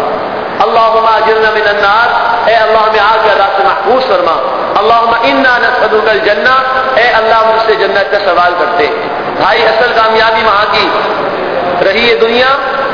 اللہم اجرنا من النار، اے اللہ ہمیں آگ کے عذاب سے محفوظ فرما۔ اللہم انا نسألک الجنہ، اے اللہ مجھ سے جنت کا سوال کرتے۔ بھائی اصل کامیابی وہاں کی رہی ہے دنیا،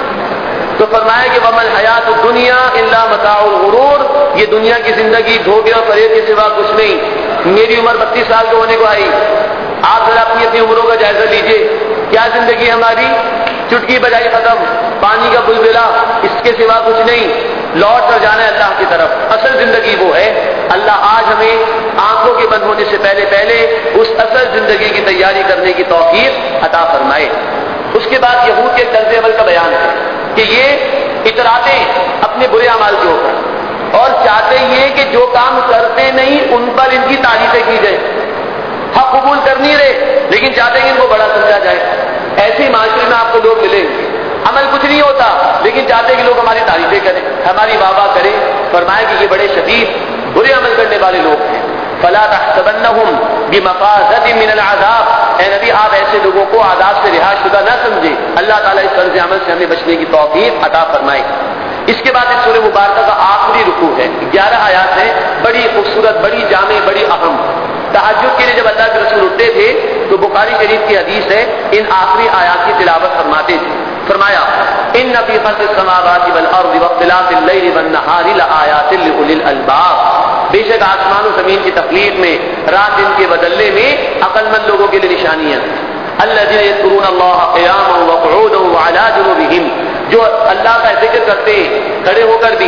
تو فرمایا کہ وَمَا الْحَيَاةُ الدُّنْيَا إِلَّا مَتَاعُ الْغُرُورِ، یہ دنیا کی زندگی دھوکے اور فریب کے سوا کچھ نہیں۔ میری عمر 32 سال کے ہونے کو آئی، آپ ذرا اپنی اپنی عمروں کا جائزہ لیجئے، کیا زندگی ہماری چٹکی بجائی ختم، پانی کا بلبلا، اس کے سوا کچھ نہیں، لوٹ کر جانا ہے اللہ کی طرف۔ اصل زندگی وہ ہے، اللہ آج ہمیں آنکھوں کے بند ہونے سے پہلے پہلے اس اصل زندگی کی تیاری کرنے کی توفیق عطا فرمائے۔ اس کے بعد یہود کے طرز عمل کا بیان ہے کہ یہ اتراتے اپنے برے اعمال کے اوپر اور چاہتے یہ کہ جو کام کرتے نہیں ان پر ان کی تعریفیں کی جائے، حق قبول کر نہیں رہے لیکن چاہتے ہیں ان کو بڑا سمجھا جائے۔ ایسے معاشرے میں آپ کو لوگ ملیں گے، عمل کچھ نہیں ہوتا لیکن چاہتے ہیں کہ لوگ ہماری تعریفیں کریں، ہماری واہ واہ کریں۔ فرمایا کہ یہ بڑے شدید برے عمل کرنے والے لوگ ہیں۔ فلا تحسبنهم بمفازۃ من العذاب، اے نبی آپ ایسے لوگوں کو عذاب سے رہا شدہ نہ سمجھے، اللہ تعالیٰ اس طرز عمل سے ہمیں بچنے کی توفیق عطا فرمائے۔ اس کے بعد اس سورہ مبارکہ کا آخری رکوع ہے، 11 آیات ہیں، بڑی خوبصورت، بڑی جامع، بڑی اہم۔ تہجد کے لیے جب اللہ کے رسول اٹھتے تھے تو بخاری شریف کی حدیث ہے، ان آخری آیات کی تلاوت فرماتے تھے۔ فرمایا ان فی خلق السماوات والارض واختلاف اللیل والنہار لآیات لأولی الالباب، بے شک آسمان و زمین کی تخلیق میں، رات دن کے بدلنے میں عقل مند لوگوں کے لیے نشانیاں ہیں۔ الذین یذکرون اللہ قیاما وقعودا وعلی جنوبہم، جو اللہ کا ذکر کرتے کھڑے ہو کر بھی،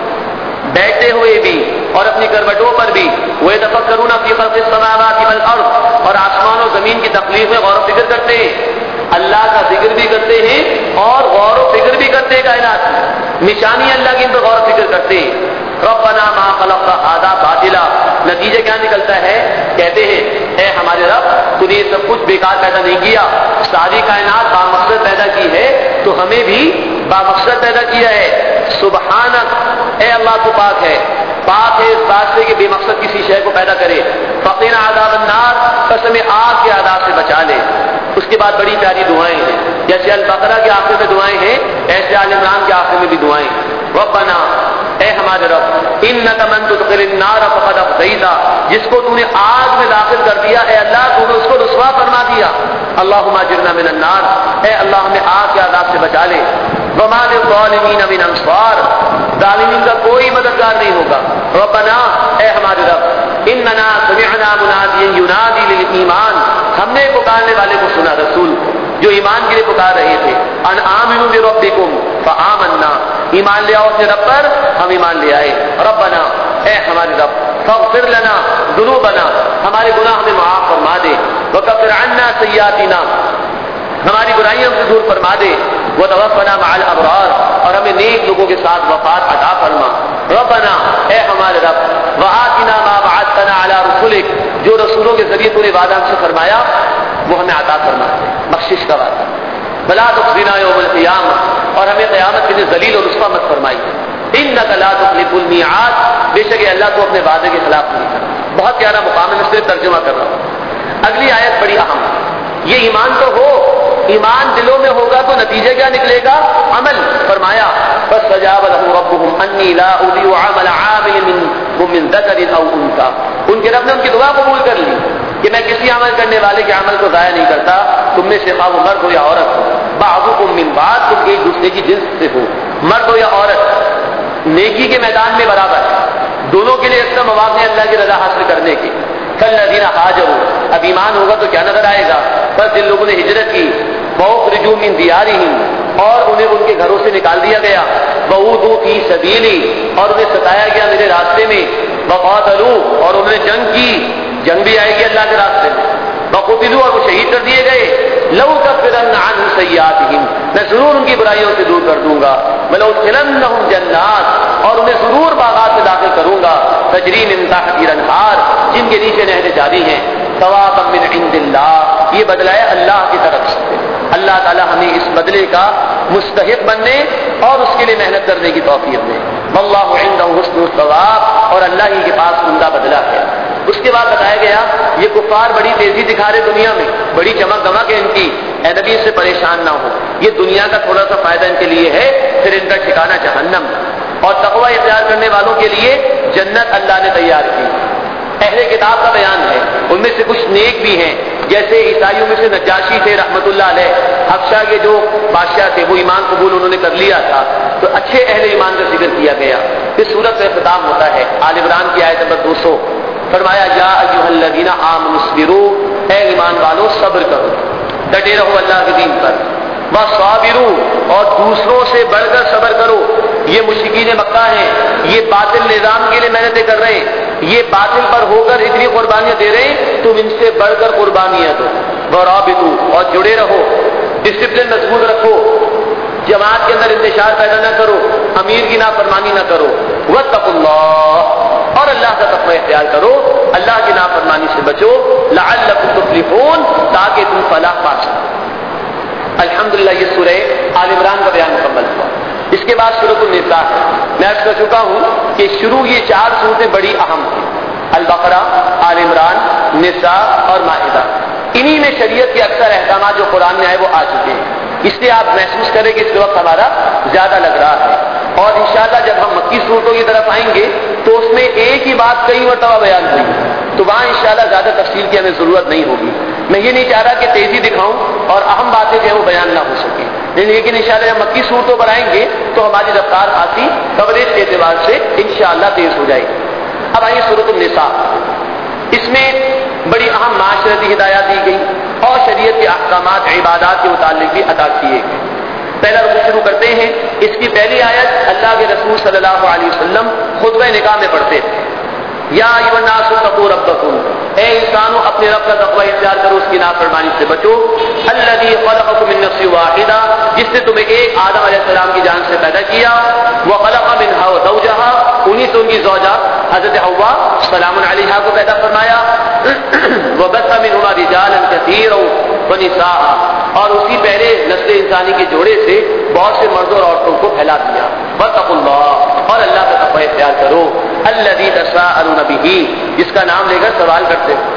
بیٹھتے ہوئے بھی، اور اپنی کروٹوں پر بھی، وَيَتَفَكَّرُونَ فِي خَلْقِ السَّمَاوَاتِ وَالْأَرْضِ، اور آسمان و زمین کی تخلیق میں غور و فکر کرتے ہیں، اللہ کا ذکر بھی کرتے ہیں اور غور و فکر بھی کرتے ہیں، کائنات میں نشانی اللہ کی ان پہ غور و فکر کرتے ہیں۔ ربنا ما خلقت هذا باطلا، نتیجہ کیا نکلتا ہے؟ کہتے ہیں اے ہمارے رب تو نے یہ سب کچھ بیکار پیدا نہیں کیا، ساری کائنات بامقصد پیدا کی ہے تو ہمیں بھی بامقصد پیدا کیا ہے۔ سبحانک، اے اللہ تو پاک ہے، پاک ہے اس بات سے کہ بے مقصد کسی شے کو پیدا کرے۔ فقنا عذاب النار، بس ہمیں آگ کے عذاب سے بچا لے۔ اس کے بعد بڑی پیاری دعائیں ہیں، جیسے البقرہ کے آخر میں دعائیں ہیں، ایسے آل عمران کے آخر میں بھی دعائیں۔ ربنا، اے ہمارے رب، انک من تدخل النار فقد اخزیتہ، جس کو تو نے آگ میں داخل کر دیا اے اللہ تو نے اس کو رسوا فرما دیا۔ اللہم اجرنا من النار، اے اللہ ہمیں آگ کے عذاب سے بچا لے۔ وما للظالمین من انصار، ظالمین کا کوئی مددگار نہیں ہوگا۔ ربنا، اے ہمارے رب، اننا سمعنا منادیا ینادی للایمان، ہم نے پکارنے والے کو سنا، رسول جو ایمان کے لیے پکار رہے تھے، ان آمنوا بربکم فآمنا، ایمان لے آؤ اپنے رب پر، ہم ایمان لے آئے۔ ربنا، اے ہمارے رب، فاغفر لنا ذنوبنا، ہمارے گناہ ہمیں معاف فرما دے، وکفر عنا سیئاتنا، ہماری برائیاں ہم سے دور فرما دے، وتوفنا مع الابرار، اور ہمیں نیک لوگوں کے ساتھ وفات عطا فرما۔ ربنا، اے ہمارے رب، وآتنا ما وعدتنا علی رسلک، جو رسولوں کے ذریعے تو نے وعدہ ہم سے فرمایا وہ ہمیں عطا فرما دے، بخشش کا وعدہ۔ ولا تخزنا یوم القیامہ، اور ہمیں قیامت کے دن ذلیل اور رسوا مت فرمائی۔ انک لا تخلف المیعاد، بے شک اللہ تو اپنے وعدے کے خلاف نہیں کرتا۔ بہت پیارا مقام ہے، میں صرف ترجمہ کر رہا ہوں۔ اگلی آیت بڑی اہم ہے، یہ ایمان تو ہو، ایمان دلوں میں ہوگا تو نتیجہ کیا نکلے گا؟ عمل۔ فرمایا فاستجاب لهم ربهم انی لا اضیع عمل عامل منکم من ذکر او انثى، ان کے رب نے ان کی دعا قبول کر لی کہ میں کسی عمل کرنے والے کے عمل کو ضائع نہیں کرتا، تم میں سے خواہ وہ مرد ہو یا عورت ہو، بعضکم من بعض، تم ایک دوسرے کی جنس سے ہو، مرد ہو یا عورت، نیکی کے میدان میں برابر ہے، دونوں کے لیے اکثر مواقع ہیں اللہ کی رضا حاصل کرنے کے۔ کالذین ہاجروا، اب ایمان ہوگا تو کیا نظر آئے گا؟ بس جن لوگوں نے ہجرت کی، فاخرجوا من دیارہم، اور انہیں ان کے گھروں سے نکال دیا گیا، وأوذوا فی سبیلی، اور انہیں ستایا گیا میرے راستے میں، وقاتلوا، اور انہوں نے جنگ کی، جنگ بھی آئے گی اللہ کے راستے میں، وقتلوا، اور وہ شہید کر دیے گئے، لأکفرن عنہم سیئاتہم، میں ضرور ان کی برائیوں سے دور کر دوں گا، ولأدخلنہم جنات، اور انہیں ضرور باغات میں داخل کروں گا، تجری من تحتہا الانہار، جن کے نیچے نہریں جاری ہیں، ثوابا من عند اللہ، یہ بدلہ ہے اللہ کی طرف سے۔ اللہ تعالی ہمیں اس بدلے کا مستحق بننے اور اس کے لیے محنت کرنے کی توفیق دے۔ واللہ عنده حسن الثواب، اور اللہ ہی کے پاس عمدہ بدلہ ہے۔ اس کے بعد بتایا گیا یہ کفار بڑی تیزی دکھا رہے دنیا میں، بڑی چمک دمک ہے ان کی، اے نبی اس سے پریشان نہ ہو، یہ دنیا کا تھوڑا سا فائدہ ان کے لیے ہے، پھر ان کا ٹھکانہ جہنم، اور تقوی اختیار کرنے والوں کے لیے جنت اللہ نے تیار کی۔ اہل کتاب کا بیان ہے، ان میں سے کچھ نیک بھی ہیں، جیسے عیسائیوں میں سے نجاشی تھے رحمت اللہ علیہ، حبشہ کے جو بادشاہ تھے، وہ ایمان قبول انہوں نے کر لیا تھا، تو اچھے اہل ایمان کا ذکر کیا گیا۔ اس سورت کا اختتام ہوتا ہے آل عمران کی آیت نمبر 200، فرمایا یا ایھا الذین آمنوا اصبروا، اے ایمان والو صبر کرو، ڈٹے رہو اللہ کے دین پر، وصابروا، اور دوسروں سے بڑھ کر صبر کرو۔ یہ مشرکین مکہ ہیں، یہ باطل نظام کے لیے محنتیں کر رہے ہیں، یہ باطل پر ہو کر اتنی قربانیاں دے رہے ہیں، تم ان سے بڑھ کر قربانیاں دو۔ ورابطوا، اور جڑے رہو، ڈسپلن مضبوط رکھو، جماعت کے اندر انتشار پیدا نہ کرو، امیر کی نافرمانی نہ کرو۔ واتقوا اللہ، اور اللہ کا تقوی اختیار کرو، اللہ کی نافرمانی سے بچو، لعلکم تفلحون، تاکہ تم فلاح پا سکو۔ الحمدللہ یہ سورہ آل عمران کا بیان مکمل ہوا۔ اس کے بعد سورۃ النساء ہے۔ میں عرض کر چکا ہوں کہ شروع یہ 4 سورتیں بڑی اہم ہیں، البقرہ، آل عمران، نساء اور مائدہ، انہی میں شریعت کے اکثر احکامات جو قرآن میں آئے وہ آ چکے ہیں. اس لیے آپ محسوس کریں کہ اس وقت ہمارا زیادہ لگ رہا ہے. اور انشاءاللہ جب ہم مکی صورتوں کی طرف آئیں گے تو اس میں ایک ہی بات کئی مرتبہ بیان ہوئی، تو وہاں انشاءاللہ زیادہ تفصیل کی ہمیں ضرورت نہیں ہوگی. میں یہ نہیں چاہ رہا کہ تیزی دکھاؤں اور اہم باتیں جو ہے وہ بیان نہ ہو سکیں، لیکن انشاءاللہ جب مکی صورتوں پر آئیں گے تو ہماری رفتار خاصی کوریج کے اعتبار سے انشاءاللہ تیز ہو جائے گی. اب آئیے سورۃ النساء. اس میں بڑی اہم معاشرتی ہدایات دی گئی اور شریعت کے احکامات عبادات کے متعلق بھی عطا کیے گئے. پہلا رکوع شروع کرتے ہیں. اس کی پہلی آیت اللہ کے رسول صلی اللہ علیہ وسلم خطبہ نکاح میں پڑھتے تھے. یا ایھا الناس اتقوا ربکم، اے انسانوں اپنے رب کا تقوی اختیار کرو، اس کی نافرمانی سے بچو. الذی خلقکم من نفس واحدہ، جس نے تمہیں ایک آدم علیہ السلام کی جان سے پیدا کیا. وخلق منھا زوجھا، انہی سے ان کی زوجہ حضرت حوا سلام علیہا کو پیدا فرمایا. وبث منہما رجالا کثیرا ونساء، اور اسی پہلے نسل انسانی کے جوڑے سے بہت سے مردوں اور عورتوں کو پھیلا دیا. واتقوا اللہ، اور اللہ کا تقوی اختیار کرو. الذی تساءلون بہ، جس کا نام لے کر سوال کرتے ہو.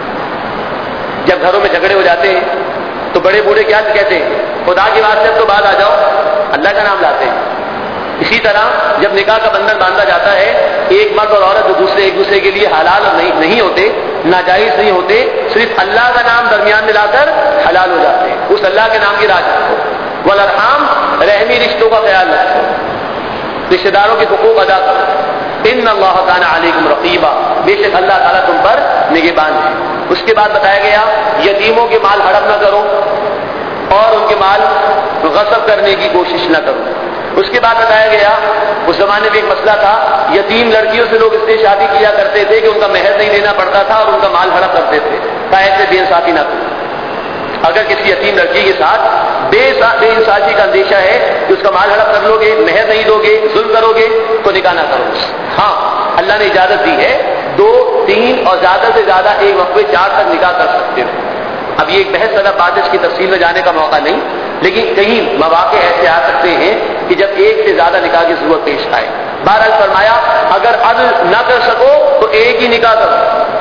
جب گھروں میں جھگڑے ہو جاتے ہیں تو بڑے بوڑھے کیا کہتے ہیں؟ خدا کی واسطے تو بعد آ جاؤ، اللہ کا نام لاتے ہیں. اسی طرح جب نکاح کا بندھن باندھا جاتا ہے، ایک مرد اور عورت ایک دوسرے کے لیے حلال اور نہیں ہوتے، ناجائز نہیں ہوتے، صرف اللہ کا نام درمیان میں لا کر حلال ہو جاتے ہیں. اس اللہ کے نام کی راج رکھو. والارحام، رحمی رشتوں کا خیال رکھو، رشتہ داروں کے حقوق ادا کرو. ان اللہ کان علیکم رقیبا، بے شک اللہ تعالیٰ تم پر نگہبان ہے. اس کے بعد بتایا گیا یتیموں کے مال ہڑپ نہ کرو اور ان کے مال غصب کرنے کی کوشش نہ کرو. اس کے بعد بتایا گیا اس زمانے میں ایک مسئلہ تھا، یتیم لڑکیوں سے لوگ اس لیے شادی کیا کرتے تھے کہ ان کا مہر نہیں دینا پڑتا تھا اور ان کا مال ہڑپ کرتے تھے. ایسے بے انصافی نہ کرو. اگر کسی یتیم لڑکی کے ساتھ بے انصافی کا اندیشہ ہے کہ اس کا مال ہڑپ کر لو گے، مہر نہیں دو گے، ظلم کرو گے، تو نکاح نہ کرو. ہاں اللہ نے اجازت دی ہے 2، 3 اور زیادہ سے زیادہ ایک وقت میں 4 تک نکاح کر سکتے ہو. اب یہ ایک بحث طلب بات ہے، اس کی تفصیل میں جانے کا موقع نہیں، لیکن کئی مواقع ایسے آ سکتے ہیں کہ جب ایک سے زیادہ نکاح کی ضرورت پیش آئے. بہرحال فرمایا اگر عدل نہ کر سکو تو ایک ہی نکاح کرو.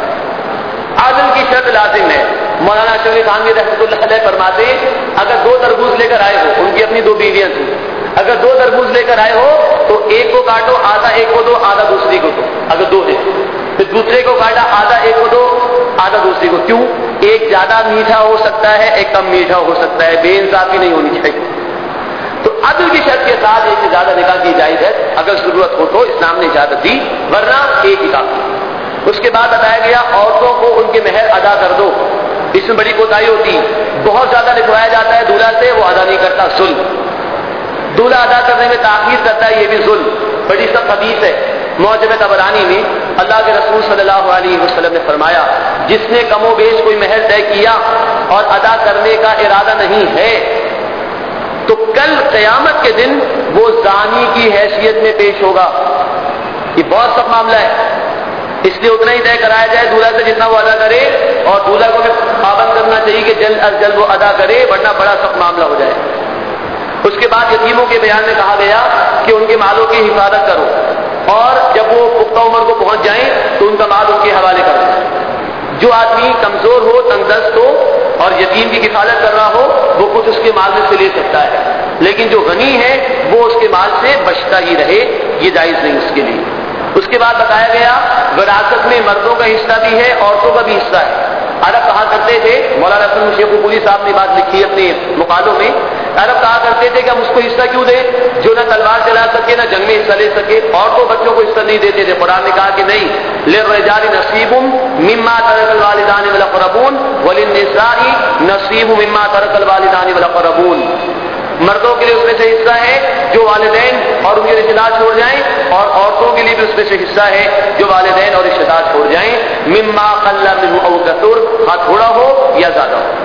عدل کی شرط لازم ہے. مولانا اشرف خانوی رحمۃ اللہ علیہ فرماتے اگر 2 تربوز لے کر آئے ہو، ان کی اپنی 2 بیویاں تھیں، اگر 2 تربوز لے کر آئے ہو تو ایک کو کاٹو، آدھا ایک کو دو، آدھا دوسری کو دو. اگر 2 ہے پھر دوسرے کو کاٹا، آدھا ایک کو دو، آدھا دوسری کو. کیوں؟ ایک زیادہ میٹھا ہو سکتا ہے، ایک کم میٹھا ہو سکتا ہے. بے انصافی نہیں ہونی چاہیے. تو عدل کی شرط کے ساتھ ایک سے زیادہ نکاح کی اجازت ہے اگر ضرورت ہو تو اسلام نے اجازت دی، ورنہ ایک ہی کافی. اس کے بعد بتایا گیا عورتوں کو ان کے مہر ادا کر دو. اس میں بڑی کوتاہی ہوتی ہے، بہت زیادہ لکھوایا جاتا ہے دولہا سے، وہ ادا نہیں کرتا، ظلم. دولہا ادا کرنے میں تاخیر کرتا ہے، یہ بھی ظلم، بڑی سخت حدیث ہے. معجم طبرانی میں اللہ کے رسول صلی اللہ علیہ وسلم نے فرمایا جس نے کم و بیش کوئی مہر طے کیا اور ادا کرنے کا ارادہ نہیں ہے تو کل قیامت کے دن وہ زانی کی حیثیت میں پیش ہوگا. یہ بہت سخت معاملہ ہے، اس لیے اتنا ہی طے کرایا جائے دولہا سے جتنا وہ ادا کرے، اور دولہا کو بھی پابند کرنا چاہیے کہ جلد از جلد وہ ادا کرے، ورنہ بڑا سخت معاملہ ہو جائے. اس کے بعد یتیموں کے بیان میں کہا گیا کہ ان کے مالوں کی حفاظت کرو، اور جب وہ پختہ عمر کو پہنچ جائیں تو ان کا مال ان کے حوالے کر دیں. جو آدمی کمزور ہو، تنگ دست ہو اور یتیم کی کفالت کر رہا ہو وہ کچھ اس کے مال میں سے لے سکتا ہے، لیکن جو غنی ہے وہ اس کے مال سے بچتا ہی رہے، یہ جائز نہیں اس کے لیے. اس کے بعد بتایا گیا وراثت میں مردوں کا حصہ بھی ہے، عورتوں کا بھی حصہ ہے. عرب کہا کرتے تھے، مولانا شیخ پوری صاحب نے بات لکھی اپنے مقالوں میں، عرب کہا کرتے تھے کہ ہم اس کو حصہ کیوں دیں جو نہ تلوار چلا سکے نہ جنگ میں حصہ لے سکے. عورتوں بچوں کو حصہ نہیں دیتے تھے. قرآن نے کہا کہ نہیں، للرجال نصیب مما ترک الوالدان والاقربون وللنساء نصیب مما ترک الوالدان والاقربون. مردوں کے لیے اس میں سے حصہ ہے جو والدین اور ان کے رشتہ دار چھوڑ جائیں، اور عورتوں کے لیے بھی اس میں سے حصہ ہے جو والدین اور رشتہ دار چھوڑ جائیں. مما قل منه او كثر، ہاں تھوڑا ہو یا زیادہ ہو.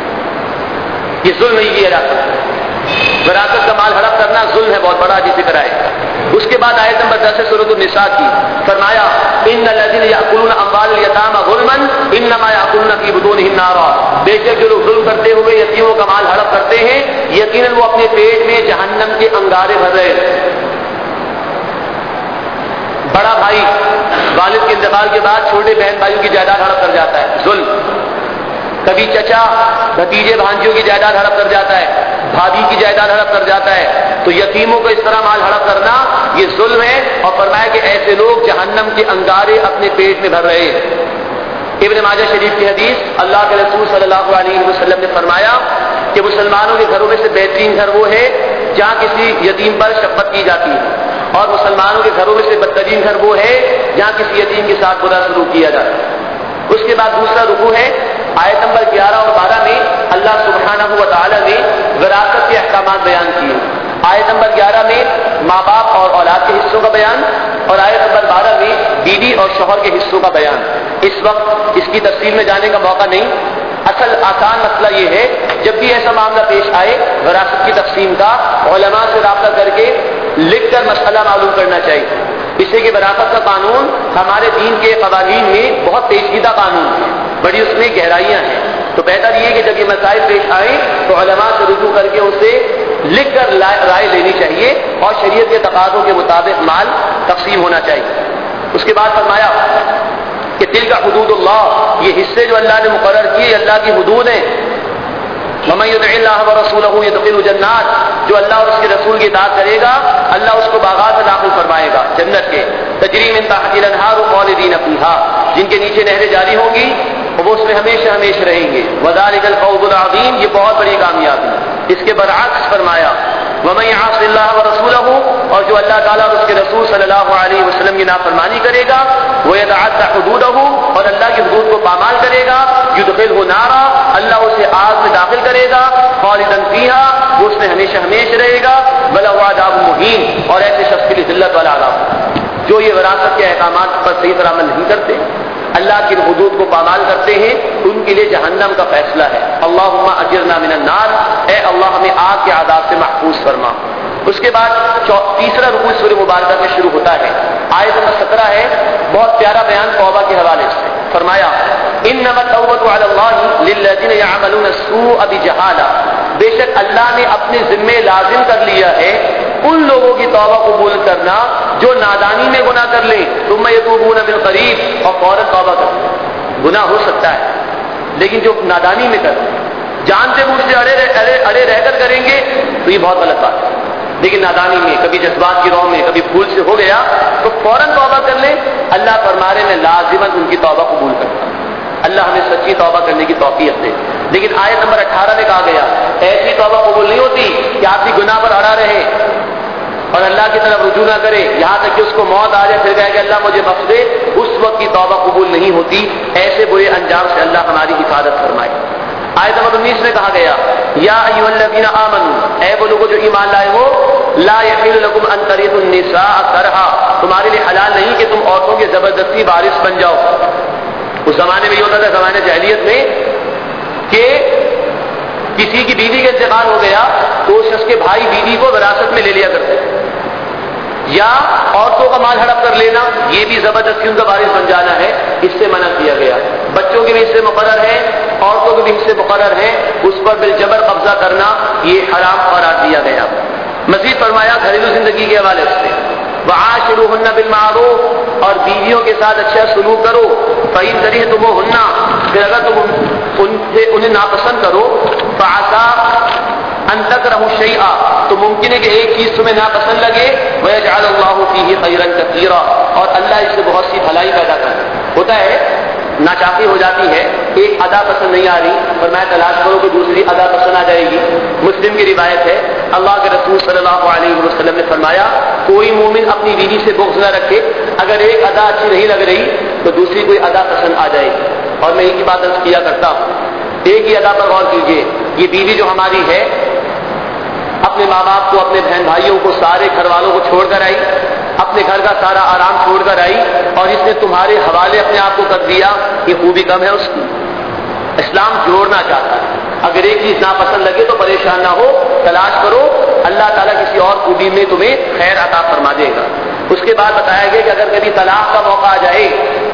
یہ ظلم نہیں کیا جاتا. وراثت کا مال ہڑپ کرنا ظلم ہے، بہت بڑا جی ذکر ہے. اس کے بعد آیت نمبر 10 سے سورۃ النساء کی فرمایا ان الذين ياكلون اموال اليتامى ظلما انما ياكلون في بطونهم نارا. بے شک جو لوگ ظلم کرتے ہوئے یتیموں کا مال ہڑپ کرتے ہیں یقیناً وہ اپنے پیٹ میں جہنم کے انگارے بھر رہے ہیں. بڑا بھائی والد کے انتقال کے بعد چھوٹے بہن بھائیوں کی جائیداد ہڑپ کر جاتا ہے، ظلم. کبھی چچا بھتیجے بھانجیوں کی جائیداد ہڑپ کر جاتا ہے، بھابھی کی جائیداد ہڑپ کر جاتا ہے. تو یتیموں کو اس طرح مال ہڑپ کرنا یہ ظلم ہے، اور فرمایا کہ ایسے لوگ جہنم کے انگارے اپنے پیٹ میں بھر رہے ہیں. ابن ماجہ شریف کی حدیث، اللہ کے رسول صلی اللہ علیہ وسلم نے فرمایا کہ مسلمانوں کے گھروں میں سے بہترین گھر وہ ہے جہاں کسی یتیم پر شفقت کی جاتی ہے، اور مسلمانوں کے گھروں میں سے بدترین گھر وہ ہے جہاں کسی یتیم کے ساتھ برا سلوک کیا جاتا ہے. اس کے بعد دوسرا رکوع ہے، آیت نمبر 11 اور 12 میں اللہ سبحانہ و تعالی نے وراثت کے احکامات بیان کیے. آیت نمبر 11 میں ماں باپ اور اولاد کے حصوں کا بیان، اور آیت نمبر 12 میں بیوی اور شوہر کے حصوں کا بیان. اس وقت اس کی تفصیل میں جانے کا موقع نہیں. اصل آسان مسئلہ یہ ہے جب بھی ایسا معاملہ پیش آئے وراثت کی تقسیم کا، علماء سے رابطہ کر کے لکھ کر مسئلہ معلوم کرنا چاہیے. اس سے کہ وراثت کا قانون ہمارے دین کے قوانین میں بہت پیچیدہ قانون ہے، بڑی اس میں گہرائیاں ہیں. تو بہتر یہ کہ جب یہ مسائل پیش آئیں تو علماء سے رجوع کر کے اسے لکھ کر رائے لینی چاہیے، اور شریعت کے تقاضوں کے مطابق مال تقسیم ہونا چاہیے. اس کے بعد فرمایا کہ دل کا حدود اللہ، یہ حصے جو اللہ نے مقرر کیے اللہ کی حدود ہیں. وَمَن يُطِعِ اللَّهَ وَرَسُولَهُ يُدْخِلْهُ جَنَّاتٍ، جو اللہ اور اس کے رسول کی اطاعت کرے گا اللہ اس کو باغات میں داخل فرمائے گا، جنت کے، تجری من تحتها الانہار خالدین فیہا، جن کے نیچے نہریں جاری ہوں گی اور وہ اس میں ہمیشہ ہمیشہ رہیں گے. وَذَلِكَ الْفَوْزُ الْعَظِيمُ، یہ بہت بڑی کامیابی. اس کے برعکس فرمایا وَمَن يَعْصِ اللَّهَ وَرَسُولَهُ، اور جو اللہ تعالیٰ اور اس کے رسول صلی اللہ علیہ وسلم کی نافرمانی کرے گا، وَيَتَعَدَّ حُدُودَهُ، اور اللہ کی حدود کو پامال کرے گا، يُدْخِلْهُ نَارًا، اللہ اسے آگ میں داخل کرے گا، خالداً فیہا، وہ اس میں ہمیشہ ہمیشہ رہے گا، وَلَهُ عَذَابٌ مُهِینٌ، اور ایسے شخص کے لیے ذلت والا عذاب. جو یہ وراثت کے احکامات پر صحیح طرح عمل نہیں کرتے، اللہ کی حدود کو پامال کرتے ہیں، ان کے لیے جہنم کا فیصلہ ہے. اللہم اجرنا من النار، اے اللہ ہمیں آگ کے عذاب سے محفوظ فرما. اس کے بعد تیسرا رکوع سورہ مبارکہ میں شروع ہوتا ہے. آیت نمبر 17 ہے، بہت پیارا بیان توبہ کے حوالے سے. فرمایا انما التوبۃ علی اللہ للذین یعملون السوء بجہالہ، بے شک اللہ نے اپنے ذمے لازم کر لیا ہے ان لوگوں کی توبہ قبول کرنا جو نادانی میں گناہ کر لیں، ثم یتوبون من قریب، اور فوراً توبہ کر لیں. گناہ ہو سکتا ہے لیکن جو نادانی میں کر لیں، جانتے بوجھتے اڑے رہ کر کریں گے تو یہ بہت غلط بات ہے. لیکن نادانی میں، کبھی جذبات کی رو میں، کبھی بھول سے ہو گیا تو فوراً توبہ کر لیں. اللہ فرمانے میں لازماً ان کی توبہ قبول کرتا. اللہ ہمیں سچی توبہ کرنے کی توفیق دے. لیکن آیت نمبر 18 میں کہا گیا ایسی توبہ قبول نہیں ہوتی کہ آپ کی گناہ پر اڑا رہے اور اللہ کی طرف رجوع نہ کرے یہاں تک کہ اس کو موت آ جائے، پھر کہے کہ اللہ مجھے بخش دے. اس وقت کی توبہ قبول نہیں ہوتی. ایسے برے انجام سے اللہ ہماری حفاظت فرمائے. آیت نمبر 19 میں کہا گیا یا ایھا الذین آمنوا، اے وہ لوگ جو ایمان لائے ہو، لا یحل لکم ان ترثوا النساء کرہا، تمہارے لیے حلال نہیں کہ تم عورتوں کے زبردستی وارث بن جاؤ. اس زمانے میں یہ ہوتا تھا، زمانے جاہلیت میں، کہ کسی کی بیوی کا انتقال ہو گیا تو اس شخص کے بھائی بیوی کو وراثت میں لے لیا کرتے، یا عورتوں کا مال ہڑپ کر لینا، یہ بھی زبردستی ان کا وارث بن جانا ہے، اس سے منع کیا گیا. بچوں کے بھی حصے مقرر ہیں، عورتوں کے بھی حصے مقرر ہیں، اس پر بالجبر قبضہ کرنا یہ حرام قرار دیا گیا. مزید فرمایا گھریلو زندگی کے حوالے سے وعاشروہن بالمعروف، اور بیویوں کے ساتھ اچھا سلوک کرو. فإن کرہتموہن، پھر اگر تم انہیں ناپسند کرو، فعسیٰ ان تکرہوا شیئا، تو ممکن ہے کہ ایک چیز تمہیں ناپسند لگے، ویجعل اللہ فیہ خیرا کثیرا، اور اللہ اس سے بہت سی بھلائی پیدا کرے. ہوتا ہے ناچاقی ہو جاتی ہے، ایک ادا پسند نہیں آ رہی، پر میں تلاش کروں کہ دوسری ادا پسند آ جائے گی. مسلم کی روایت ہے اللہ کے رسول صلی اللہ علیہ وسلم نے فرمایا کوئی مومن اپنی بیوی سے بغض نہ رکھے، اگر ایک ادا اچھی نہیں لگ رہی تو دوسری کوئی ادا پسند آ جائے گی. اور میں ایک ہی بات عرض کیا کرتا ہوں، ایک ہی ادا پر غور کیجیے. یہ بیوی جو ہماری ہے اپنے ماں باپ کو، اپنے بہن بھائیوں کو، سارے گھر والوں کو چھوڑ کر آئی، اپنے گھر کا سارا آرام چھوڑ کر آئی، اور اس نے تمہارے حوالے اپنے آپ کو کر دیا. یہ خوبی کم ہے اس کی؟ اسلام جوڑنا چاہتا ہے. اگر ایک چیز ناپسند لگے تو پریشان نہ ہو، تلاش کرو، اللہ تعالیٰ کسی اور خوبی میں تمہیں خیر عطا فرما دے گا. اس کے بعد بتایا گیا کہ اگر کبھی طلاق کا موقع آ جائے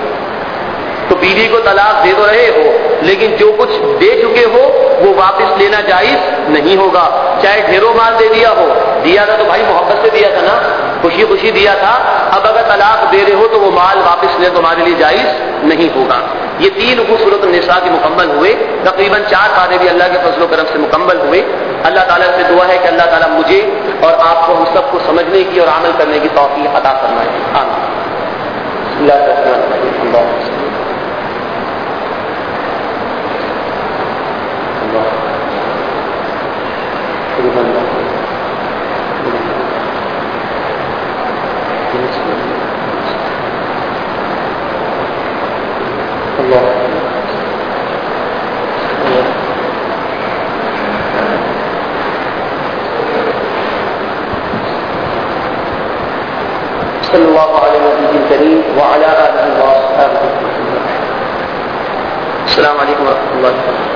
تو بیوی کو طلاق دے تو رہے ہو، لیکن جو کچھ دے چکے ہو وہ واپس لینا جائز نہیں ہوگا. چاہے ڈھیروں مال دے دیا ہو، دیا تھا تو بھائی محبت سے دیا تھا نا، خوشی خوشی دیا تھا، اب اگر طلاق دے رہے ہو تو وہ مال واپس لے تمہارے لیے جائز نہیں ہوگا۔ یہ 3 رکوع سورۃ النساء کے مکمل ہوئے، تقریباً 4 پارے بھی اللہ کے فضل و کرم سے مکمل ہوئے۔ اللہ تعالیٰ سے دعا ہے کہ اللہ تعالیٰ مجھے اور آپ کو ہم سب کو سمجھنے کی اور عمل کرنے کی توفیق عطا فرمائے، آمین۔ بسم اللہ الرحمن الرحیم، اللہم صل صلی اللہ علیہ وسلم کریم وعلی آلہ وصحبہ۔ السلام علیکم ورحمۃ اللہ وبرکاتہ۔